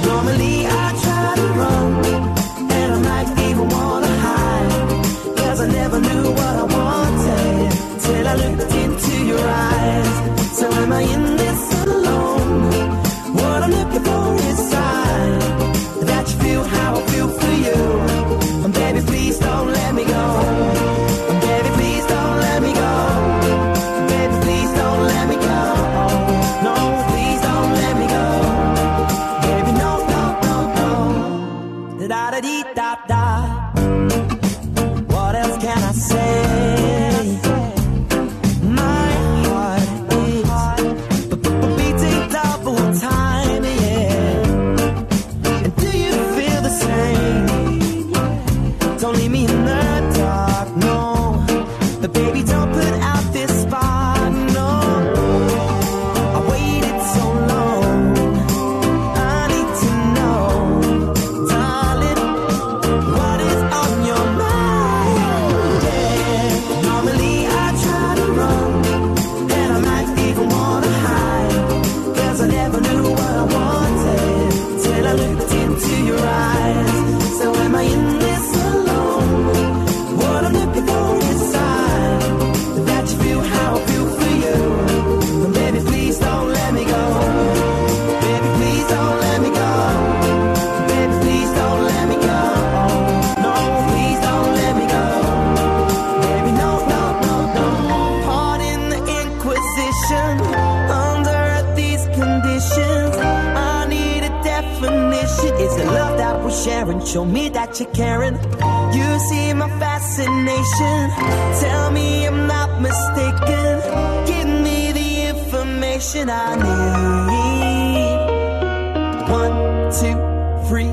we're sharing. Show me that you're caring. You see my fascination. Tell me I'm not mistaken. Give me the information I need. 1, 2, 3.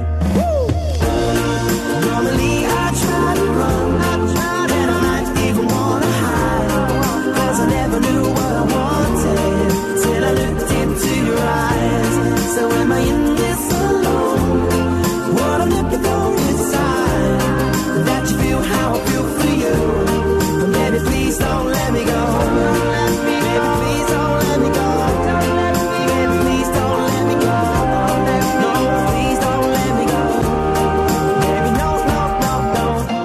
Normally I try to run, and I might even wanna hide, 'cause I never knew what I wanted till I looked into your eyes. So am I in this alone? What I'm looking for inside, that you feel how I feel for you. Baby, please don't let me go. Baby, please don't let me go. Baby, please don't let me go. No, please don't let me go. Baby, no, no, no, no.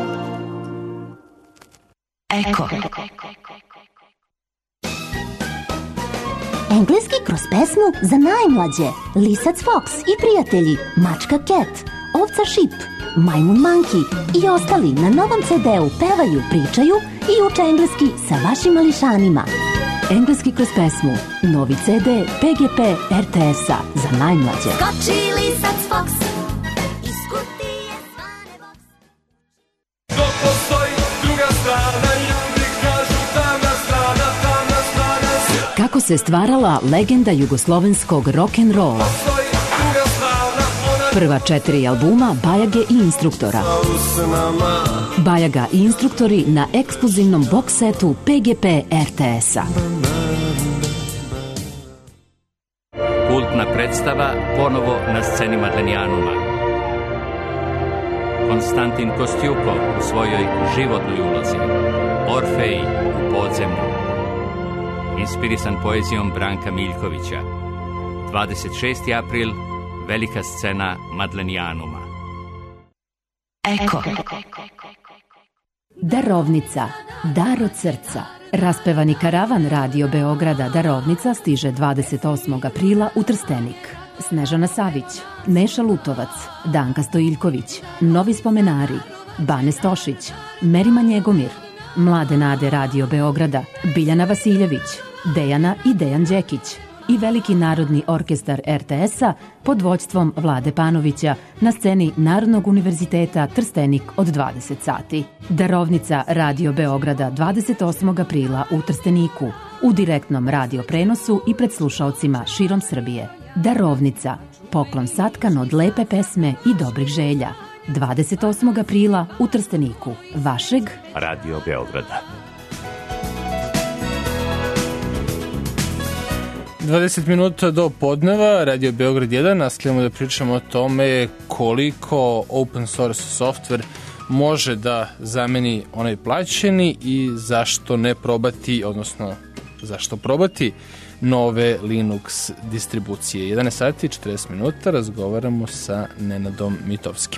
Eko. Engleski kroz pesmu za najmlađe. Lisac Fox i prijatelji, mačka Cat, ovca Šip, majmun Monkey i ostali na novom CD-u pevaju, pričaju i uče engleski sa vašim mališanima. Engleski kroz pesmu, novi CD PGP RTS-a za najmlađe. Skoči lisac Fox. Dok postoji druga strana, ljudi kažu tamna strana, tamna strana. Kako se stvarala legenda jugoslovenskog rock'n'rolla. Postoji druga strana, ona Prva 4 albuma Bajage i Instruktora. Bajaga i Instruktori na ekskluzivnom box setu PGP RTS-a. Kultna predstava ponovo na sceni Madlenijanuma. Konstantin Kostjukov u svojoj životnoj ulozi. Orfej u podzemlju. Inspirisan poezijom Branka Miljkovića. 26. april, velika scena Madlenijanuma. Eko. Darovnica, dar od srca. Raspevani karavan Radio Beograda Darovnica stiže 28. aprila u Trstenik. Snežana Savić, Neša Lutovac, Danka Stojiljković, Novi spomenari, Bane Stošić, Merima Njegomir, Mlade nade Radio Beograda, Biljana Vasiljević, Dejana i Dejan Đekić i Veliki narodni orkestar RTS-a pod vođstvom Vlade Panovića na sceni Narodnog univerziteta Trstenik od 20 sati. Darovnica Radio Beograda 28. aprila u Trsteniku u direktnom radio prenosu i pred slušaocima širom Srbije. Darovnica, poklon satkan od lepe pesme i dobrih želja. 28. aprila u Trsteniku, vašeg Radio Beograda. 20 minuta do podneva, Radio Beograd 1, nastavljamo da pričamo o tome koliko open source software može da zameni onaj plaćeni i zašto ne probati, odnosno zašto probati nove Linux distribucije. 11 sati 40 minuta razgovaramo sa Nenadom Mitovskim.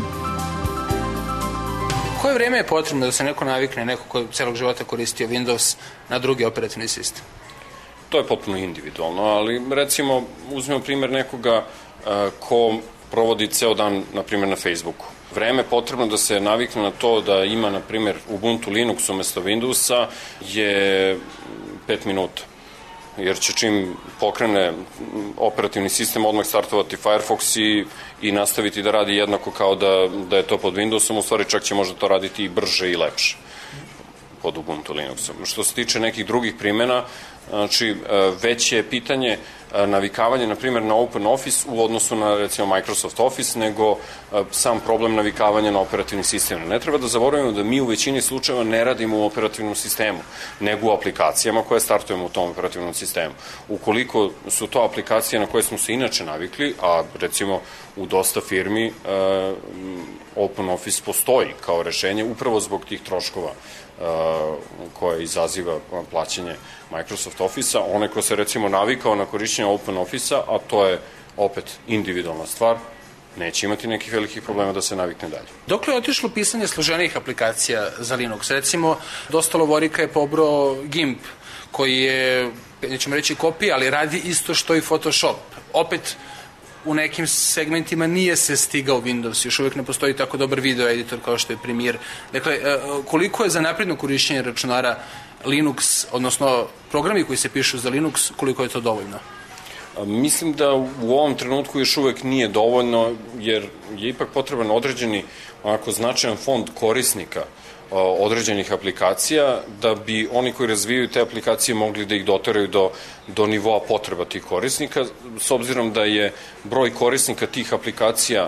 Koje vreme je potrebno da se neko navikne, neko ko celog života koristio Windows, na drugi operativni sistem? To je potpuno individualno, ali recimo uzmemo primjer nekoga ko provodi ceo dan, na primjer, na Facebooku. Vreme je potrebno da se navikne na to da ima, na primjer, Ubuntu Linux umesto Windowsa je 5 minuta. Jer će čim pokrene operativni sistem odmah startovati Firefox i nastaviti da radi jednako kao da je to pod Windowsom, u stvari čak će možda to raditi i brže i lepše pod Ubuntu Linuxom. Što se tiče nekih drugih primjena, znači već je pitanje navikavanje, na primjer, na Open Office u odnosu na, recimo, Microsoft Office, nego sam problem navikavanja na operativni sistem. Ne treba da zaboravimo da mi u većini slučajeva ne radimo u operativnom sistemu, nego u aplikacijama koje startujemo u tom operativnom sistemu. Ukoliko su to aplikacije na koje smo se inače navikli, a recimo u dosta firmi Open Office postoji kao rešenje upravo zbog tih troškova koje izaziva plaćanje Microsoft Office-a. Onaj ko se recimo navikao na korišćenje Open Office-a, a to je opet individualna stvar, neće imati nekih velikih problema da se navikne dalje. Dokle je otišlo pisanje složenijih aplikacija za Linux? Recimo, dosta lovorika je pobrao GIMP, koji je, nećemo reći kopija, ali radi isto što i Photoshop. Opet, u nekim segmentima nije se stigao Windows, još uvijek ne postoji tako dobar video editor kao što je Premiere. Dakle, koliko je za napredno korišćenje računara Linux, odnosno programi koji se pišu za Linux, koliko je to dovoljno? Mislim da u ovom trenutku još uvek nije dovoljno, jer je ipak potreban određeni onako značajan fond korisnika određenih aplikacija, da bi oni koji razvijaju te aplikacije mogli da ih doteraju do nivoa potreba tih korisnika, s obzirom da je broj korisnika tih aplikacija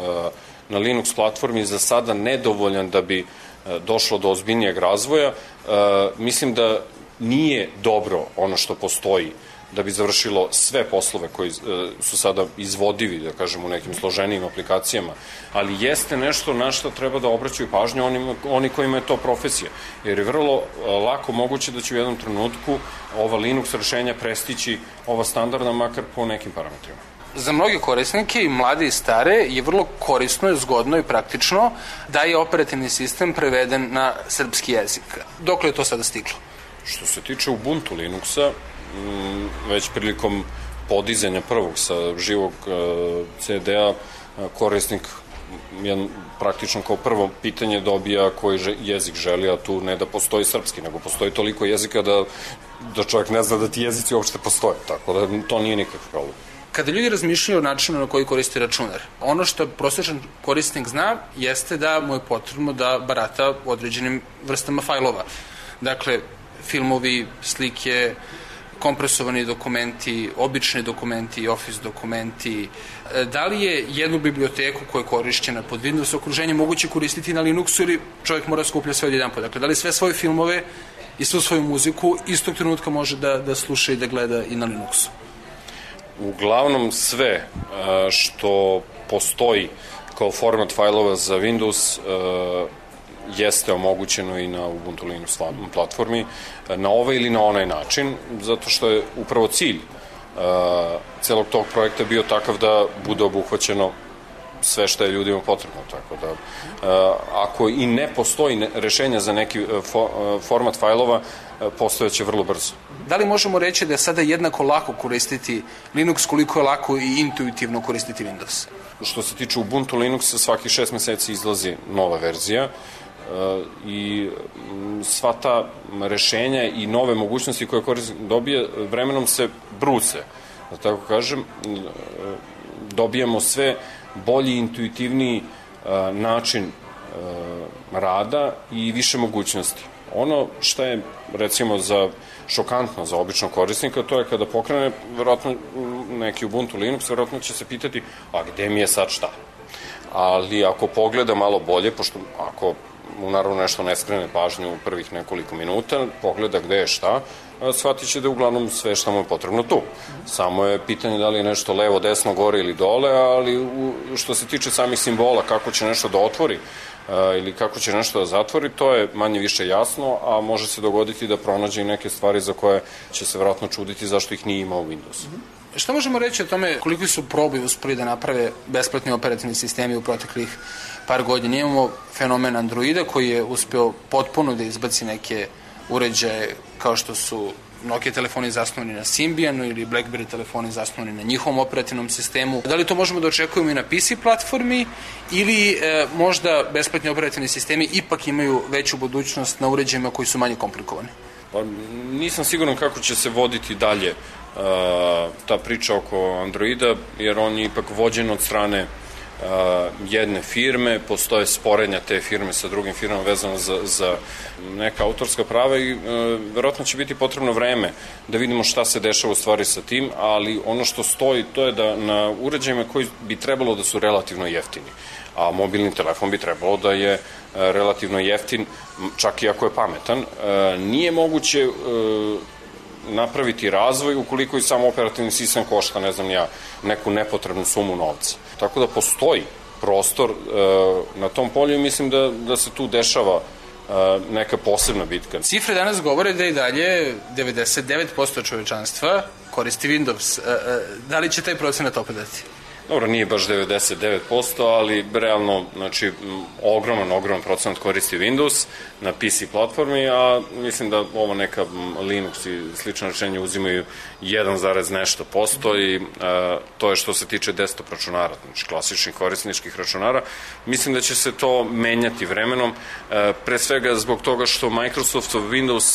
na Linux platformi za sada nedovoljan da bi došlo do ozbiljnijeg razvoja. Mislim da nije dobro ono što postoji da bi završilo sve poslove koji su sada izvodivi, da kažem, u nekim složenijim aplikacijama, ali jeste nešto na što treba da obraćaju pažnju oni kojima je to profesija, jer je vrlo lako moguće da će u jednom trenutku ova Linux rešenja prestići ova standardna, makar po nekim parametrima. Za mnoge korisnike, i mlade i stare, je vrlo korisno, zgodno i praktično da je operativni sistem preveden na srpski jezik. Dokle je to sada stiglo? Što se tiče Ubuntu Linuxa, već prilikom podizanja prvog sa živog CD-a korisnik praktično kao prvo pitanje dobija koji jezik želi, a tu ne da postoji srpski, nego postoji toliko jezika da čovjek ne zna da ti jezici uopšte postoje, tako da to nije nikakav problem. Kada ljudi razmišljaju o načinu na koji koristi računar, ono što prosječan korisnik zna jeste da mu je potrebno da barata određenim vrstama fajlova. Dakle, filmovi, slike, kompresovani dokumenti, obični dokumenti, Office dokumenti. Da li je jednu biblioteku koja je korišćena pod Windows okruženje moguće koristiti na Linuxu ili čovjek mora skuplja sve odjedanput? Dakle, da li sve svoje filmove i svu svoju muziku istog trenutka može da sluša i da gleda i na Linuxu? Uglavnom sve što postoji kao format fajlova za Windows jeste omogućeno i na Ubuntu Linux platformi na ovaj ili na onaj način, zato što je upravo cilj celog tog projekta bio takav da bude obuhvaćeno sve što je ljudima potrebno, tako da ako i ne postoji rešenja za neki format fajlova, postojeće vrlo brzo. Da li možemo reći da je sada jednako lako koristiti Linux koliko je lako i intuitivno koristiti Windows? Što se tiče Ubuntu Linuxa, svakih 6 meseci izlazi nova verzija i sva ta rešenja i nove mogućnosti koje korisnik dobije vremenom se bruse, da tako kažem, dobijamo sve bolji, intuitivniji način rada i više mogućnosti. Ono što je, recimo, šokantno za običnog korisnika, to je kada pokrene verovatno neki Ubuntu Linux, verovatno će se pitati, a gde mi je sad šta? Ali ako pogleda malo bolje, pošto ako mu naravno nešto ne skrene pažnju u prvih nekoliko minuta, pogleda gde je šta, shvatit će da je uglavnom sve što mu je potrebno tu. Samo je pitanje da li je nešto levo, desno, gore ili dole, ali što se tiče samih simbola, kako će nešto da otvori ili kako će nešto da zatvori, to je manje više jasno, a može se dogoditi da pronađe i neke stvari za koje će se vjerojatno čuditi zašto ih nije imao u Windowsu. Šta možemo reći o tome koliko su probi uspeli da naprave besplatni operativni sistemi u proteklih par godina? Imamo fenomen Androida koji je uspeo potpuno da izbaci neke uređaje kao što su Nokia telefoni zasnovani na Symbianu ili BlackBerry telefoni zasnovani na njihovom operativnom sistemu. Da li to možemo da očekujemo i na PC platformi ili možda besplatni operativni sistemi ipak imaju veću budućnost na uređajima koji su manje komplikovani? Pa, nisam siguran kako će se voditi dalje ta priča oko Androida, jer on je ipak vođen od strane jedne firme, postoje sporenja te firme sa drugim firmama vezano za neka autorska prava i verovatno će biti potrebno vreme da vidimo šta se dešava u stvari sa tim, ali ono što stoji to je da na uređajima koji bi trebalo da su relativno jeftini, a mobilni telefon bi trebalo da je relativno jeftin, čak i ako je pametan, nije moguće napraviti razvoj ukoliko i samo operativni sistem košta, ne znam ja, neku nepotrebnu sumu novca. Tako da postoji prostor na tom polju i mislim da se tu dešava neka posebna bitka. Cifre danas govore da i dalje 99% čovečanstva koristi Windows. Da li će taj procenat opadati? Dobro, nije baš 99%, ali realno, znači, ogroman procenat koristi Windows na PC platformi, a mislim da ovo neka Linux i slične rešenja uzimaju 1, nešto posto i to je što se tiče desktop računara, znači klasičnih korisničkih računara. Mislim da će se to menjati vremenom, pre svega zbog toga što Microsoftov Windows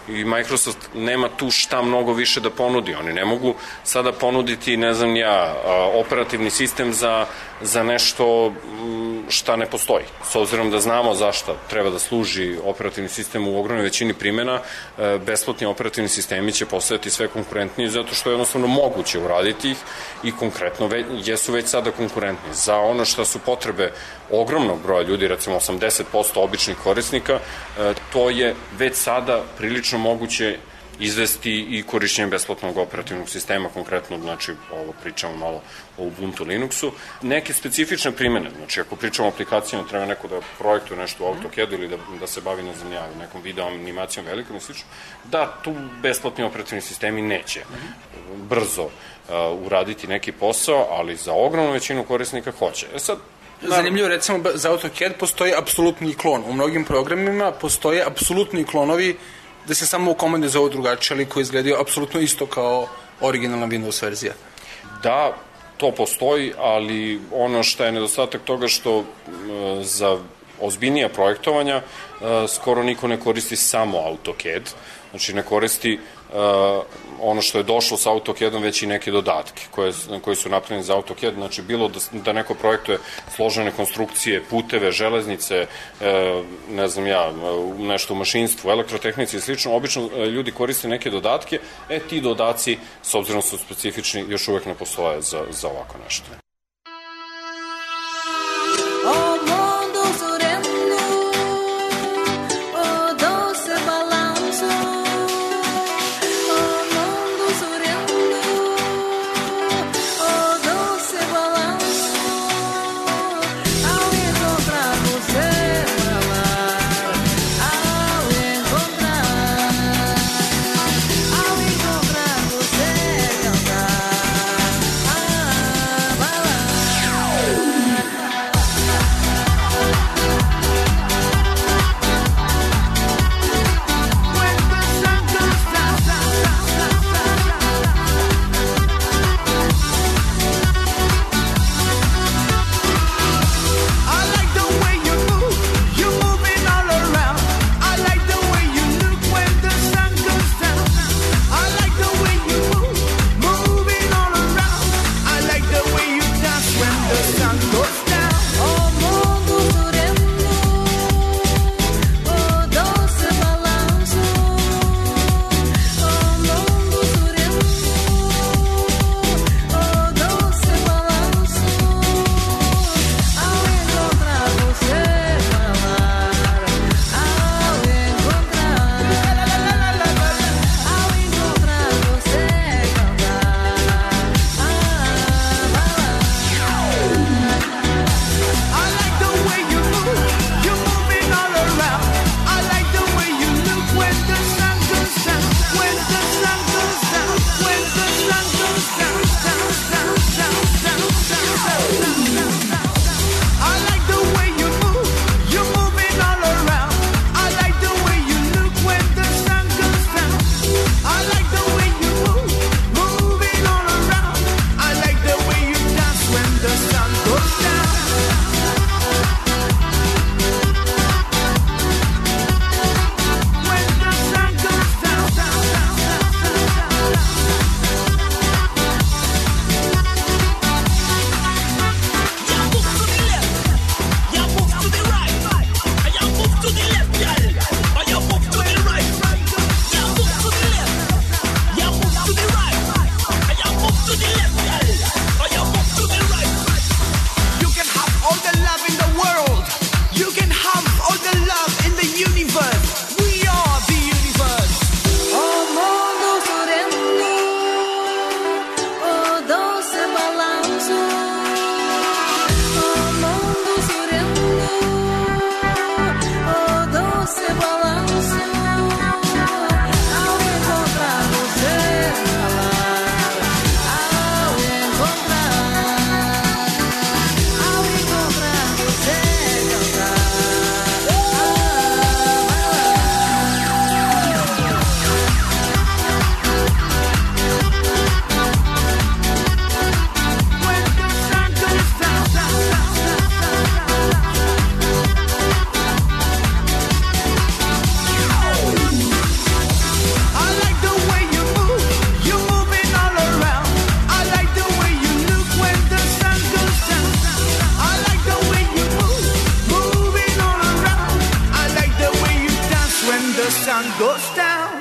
i Microsoft nema tu šta mnogo više da ponudi. Oni ne mogu sada ponuditi, ne znam ja, operativni sistem za nešto šta ne postoji. S obzirom da znamo zašto treba da služi operativni sistem u ogromnoj većini primjena, besplatni operativni sistemi će postajati sve konkurentniji zato što je jednostavno moguće uraditi ih i konkretno jesu već sada konkurentni. Za ono što su potrebe ogromnog broja ljudi, recimo 80% običnih korisnika, to je već sada prilično moguće izvesti i korišćenje besplatnog operativnog sistema, konkretno, znači, ovo pričamo malo o Ubuntu Linuxu. Neke specifične primjene, znači, ako pričamo o aplikacijama, treba neko da projektuje nešto u AutoCAD-u ili da se bavi, ne znam ja, nekom video animacijom velikom i slično, da tu besplatni operativni sistemi neće brzo uraditi neki posao, ali za ogromnu većinu korisnika hoće. Sad, zanimljivo, recimo, za AutoCAD postoji apsolutni klon. U mnogim programima postoje apsolutni klonovi da se samo u komande zovu drugačije, ali koji izgledaju apsolutno isto kao originalna Windows verzija. Da, to postoji, ali ono što je nedostatak toga što za ozbiljnija projektovanja skoro niko ne koristi samo AutoCAD, znači ne koristi ono što je došlo sa AutoCAD-om, već i neke dodatke koji su napravljeni za AutoCAD, znači bilo da neko projektuje složene konstrukcije, puteve, železnice, ne znam ja, nešto u mašinstvu, elektrotehnici i slično, obično ljudi koriste neke dodatke, ti dodaci, s obzirom su specifični, još uvek ne postoje za ovako nešto. Bye. sun goes down.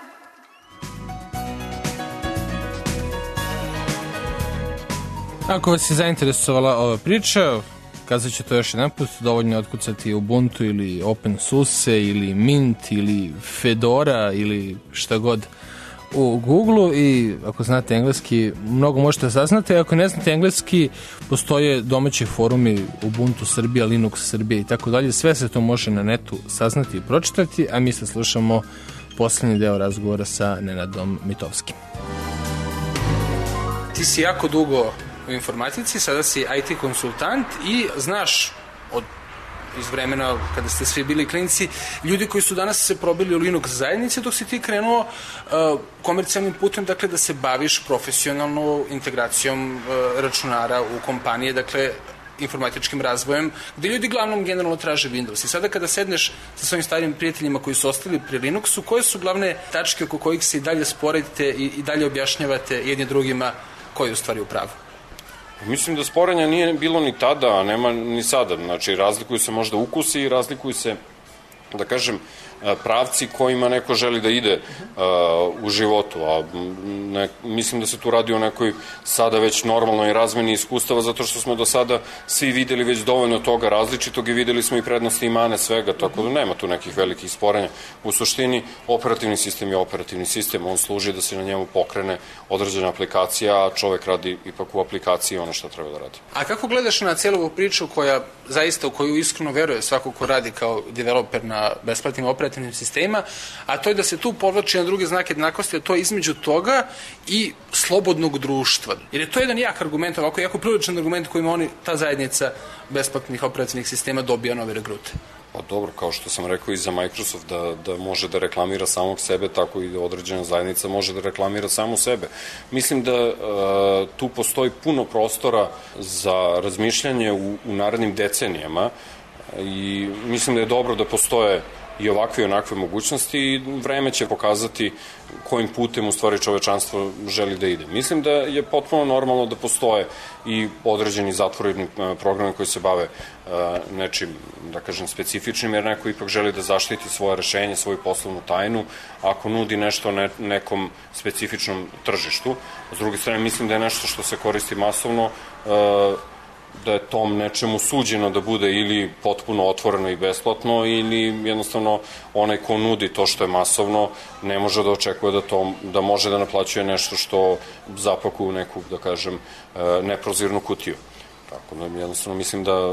Ako vas je zainteresovala ova priča, kazat ću to još jedan put, dovoljno je otkucati Ubuntu ili OpenSUSE ili Mint ili Fedora ili šta god u Google i ako znate engleski mnogo možete saznati, ako ne znate engleski postoje domaći forumi Ubuntu Srbija, Linux Srbija i tako dalje, sve se to može na netu saznati i pročitati, a mi se slušamo poslednji deo razgovora sa Nenadom Mitovskim. Ti si jako dugo u informatici, sada si IT konsultant i znaš iz vremena kada ste svi bili klinici, ljudi koji su danas se probili u Linux zajednici, dok si ti krenuo komercijalnim putem, dakle da se baviš profesionalno integracijom računara u kompanije, dakle informatičkim razvojem, gde ljudi glavnom generalno traže Windows. I sada kada sedneš sa svojim starim prijateljima koji su ostali pri Linuxu, koje su glavne tačke oko kojih se i dalje sporedite i dalje objašnjavate jedni drugima koji je u stvari u pravu? Mislim da sporenja nije bilo ni tada, a nema ni sada. Znači, razlikuju se možda ukusi i razlikuju se, da kažem, pravci kojima neko želi da ide u životu, a mislim da se tu radi o nekoj sada već normalnoj razmeni iskustava, zato što smo do sada svi videli već dovoljno toga različitog i videli smo i prednosti i mane svega, tako da nema tu nekih velikih sporenja. U suštini, operativni sistem je operativni sistem, on služi da se na njemu pokrene određena aplikacija, a čovek radi ipak u aplikaciji ono što treba da radi. A kako gledaš na cijelu ovu priču koja zaista u koju iskreno veruje svako ko radi kao developer na besplatnim operativnim sistema, a to je da se tu povlači na druge znake jednakosti, a to je između toga i slobodnog društva. Jer je to jedan jak argument, ovako jako priličan argument kojim ta zajednica besplatnih operativnih sistema dobija nove regrute. Pa dobro, kao što sam rekao i za Microsoft da može da reklamira samog sebe, tako i da određena zajednica može da reklamira samu sebe. Mislim da tu postoji puno prostora za razmišljanje u narednim decenijama i mislim da je dobro da postoje i ovakve i onakve mogućnosti i vreme će pokazati kojim putem u stvari čovečanstvo želi da ide. Mislim da je potpuno normalno da postoje i određeni zatvoreni programi koji se bave nečim, da kažem, specifičnim, jer neko ipak želi da zaštiti svoje rešenje, svoju poslovnu tajnu, ako nudi nešto nekom specifičnom tržištu. S druge strane, mislim da je nešto što se koristi masovno, da je tom nečemu suđeno da bude ili potpuno otvoreno i besplatno ili jednostavno onaj ko nudi to što je masovno ne može da očekuje da može da naplaćuje nešto što zapakuje u neku, da kažem, neprozirnu kutiju. Tako da jednostavno mislim da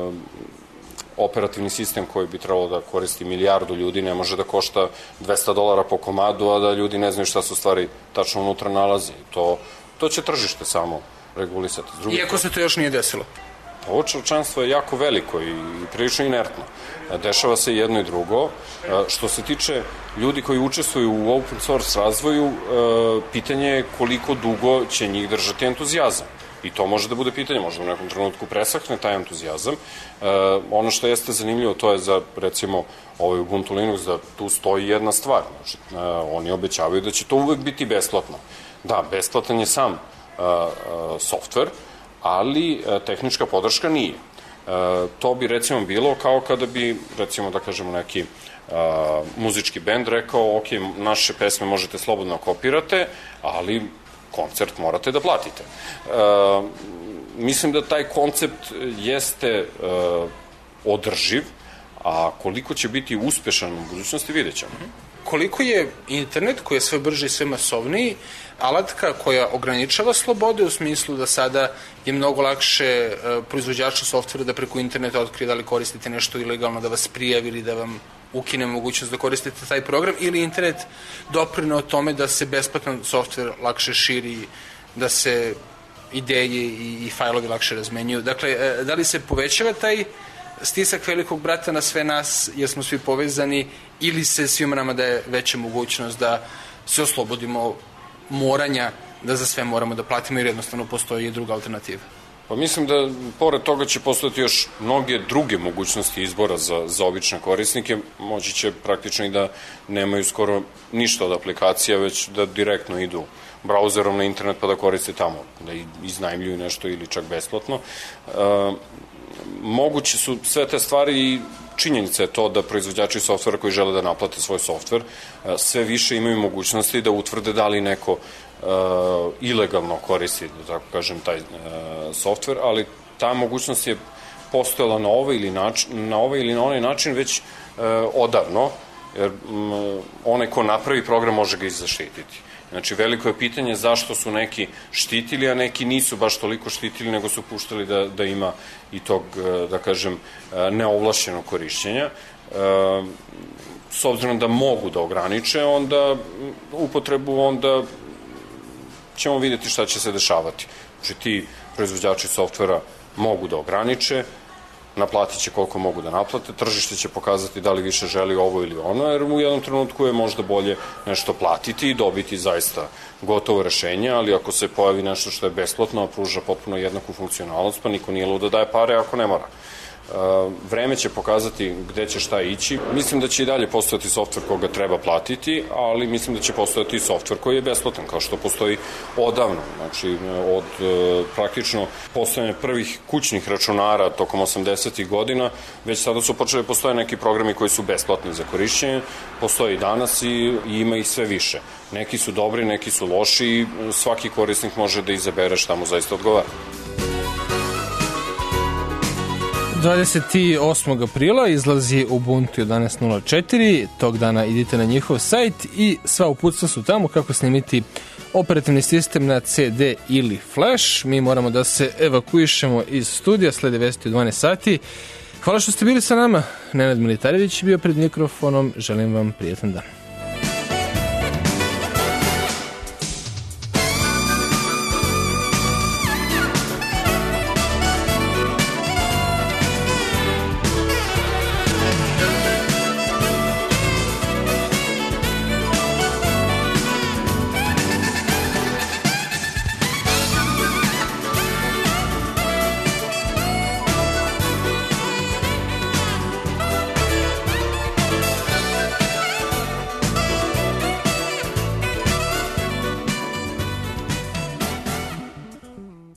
operativni sistem koji bi trebalo da koristi milijardu ljudi ne može da košta $200 po komadu, a da ljudi ne znaju šta se u stvari tačno unutra nalazi. To će tržište samo regulisati. Iako se to još nije desilo. Ovo čovečanstvo je jako veliko i prilično inertno. Dešava se jedno i drugo. Što se tiče ljudi koji učestvuju u open source razvoju, pitanje je koliko dugo će njih držati entuzijazam. I to može da bude pitanje, možda u nekom trenutku presahne taj entuzijazam. Ono što jeste zanimljivo, to je za, recimo, ovaj Ubuntu Linux, da tu stoji jedna stvar. Znači, oni obećavaju da će to uvek biti besplatno. Da, besplatan je sam softver, ali tehnička podrška nije. To bi recimo bilo kao kada bi, recimo da kažemo, neki muzički bend rekao, ok, naše pesme možete slobodno kopirate, ali koncert morate da platite. Mislim da taj koncept jeste održiv, a koliko će biti uspešan u budućnosti vidjet ćemo. Koliko je internet, koji je sve brži i sve masovniji, alatka koja ograničava slobode u smislu da sada je mnogo lakše proizvođaču softvera da preko interneta otkrije da li koristite nešto ilegalno, da vas prijavi ili da vam ukine mogućnost da koristite taj program, ili internet doprine o tome da se besplatan softver lakše širi, da se ideje i fajlovi lakše razmenjuju. Dakle, da li se povećava taj stisak velikog brata na sve nas jer smo svi povezani, ili se svima nama daje veća mogućnost da se oslobodimo moranja da za sve moramo da platimo, jer jednostavno postoji i druga alternativa? Pa mislim da pored toga će postojati još mnoge druge mogućnosti izbora za obične korisnike. Moći će praktično i da nemaju skoro ništa od aplikacija, već da direktno idu brauzerom na internet pa da koriste tamo, da iznajmljuju nešto ili čak besplatno. Moguće su sve te stvari i činjenica je to da proizvođači softvera koji žele da naplate svoj softver sve više imaju mogućnosti da utvrde da li neko ilegalno koristi, da tako kažem, taj softver, ali ta mogućnost je postojala na ovaj ili na onaj način već odavno, jer onaj ko napravi program može ga i zaštititi. Znači, veliko je pitanje zašto su neki štitili, a neki nisu baš toliko štitili, nego su puštali da ima i tog, da kažem, neovlašćenog korišćenja. S obzirom da mogu da ograniče onda upotrebu, onda ćemo vidjeti šta će se dešavati. Znači, ti proizvođači softvera mogu da ograniče, naplatit će koliko mogu da naplate, tržište će pokazati da li više želi ovo ili ono, jer u jednom trenutku je možda bolje nešto platiti i dobiti zaista gotovo rešenje, ali ako se pojavi nešto što je besplatno, a pruža potpuno jednaku funkcionalnost, pa niko nije lud da daje pare ako ne mora. Vreme će pokazati gde će šta ići. Mislim da će i dalje postojati softver koga treba platiti, ali mislim da će postojati i softver koji je besplatan, kao što postoji odavno. Znači, od praktično postojanja prvih kućnih računara tokom 80. godina, već sada su počeli da postoje neki programi koji su besplatni za korišćenje, postoje i danas i ima ih sve više. Neki su dobri, neki su loši i svaki korisnik može da izabere šta mu zaista odgovara. 28. aprila izlazi Ubuntu 11.04, tog dana idite na njihov sajt i sva uputstva su tamo kako snimiti operativni sistem na CD ili flash. Mi moramo da se evakuišemo iz studija, slede vesti u 12 sati. Hvala što ste bili sa nama. Nenad Militarević je bio pred mikrofonom. Želim vam prijetan dan.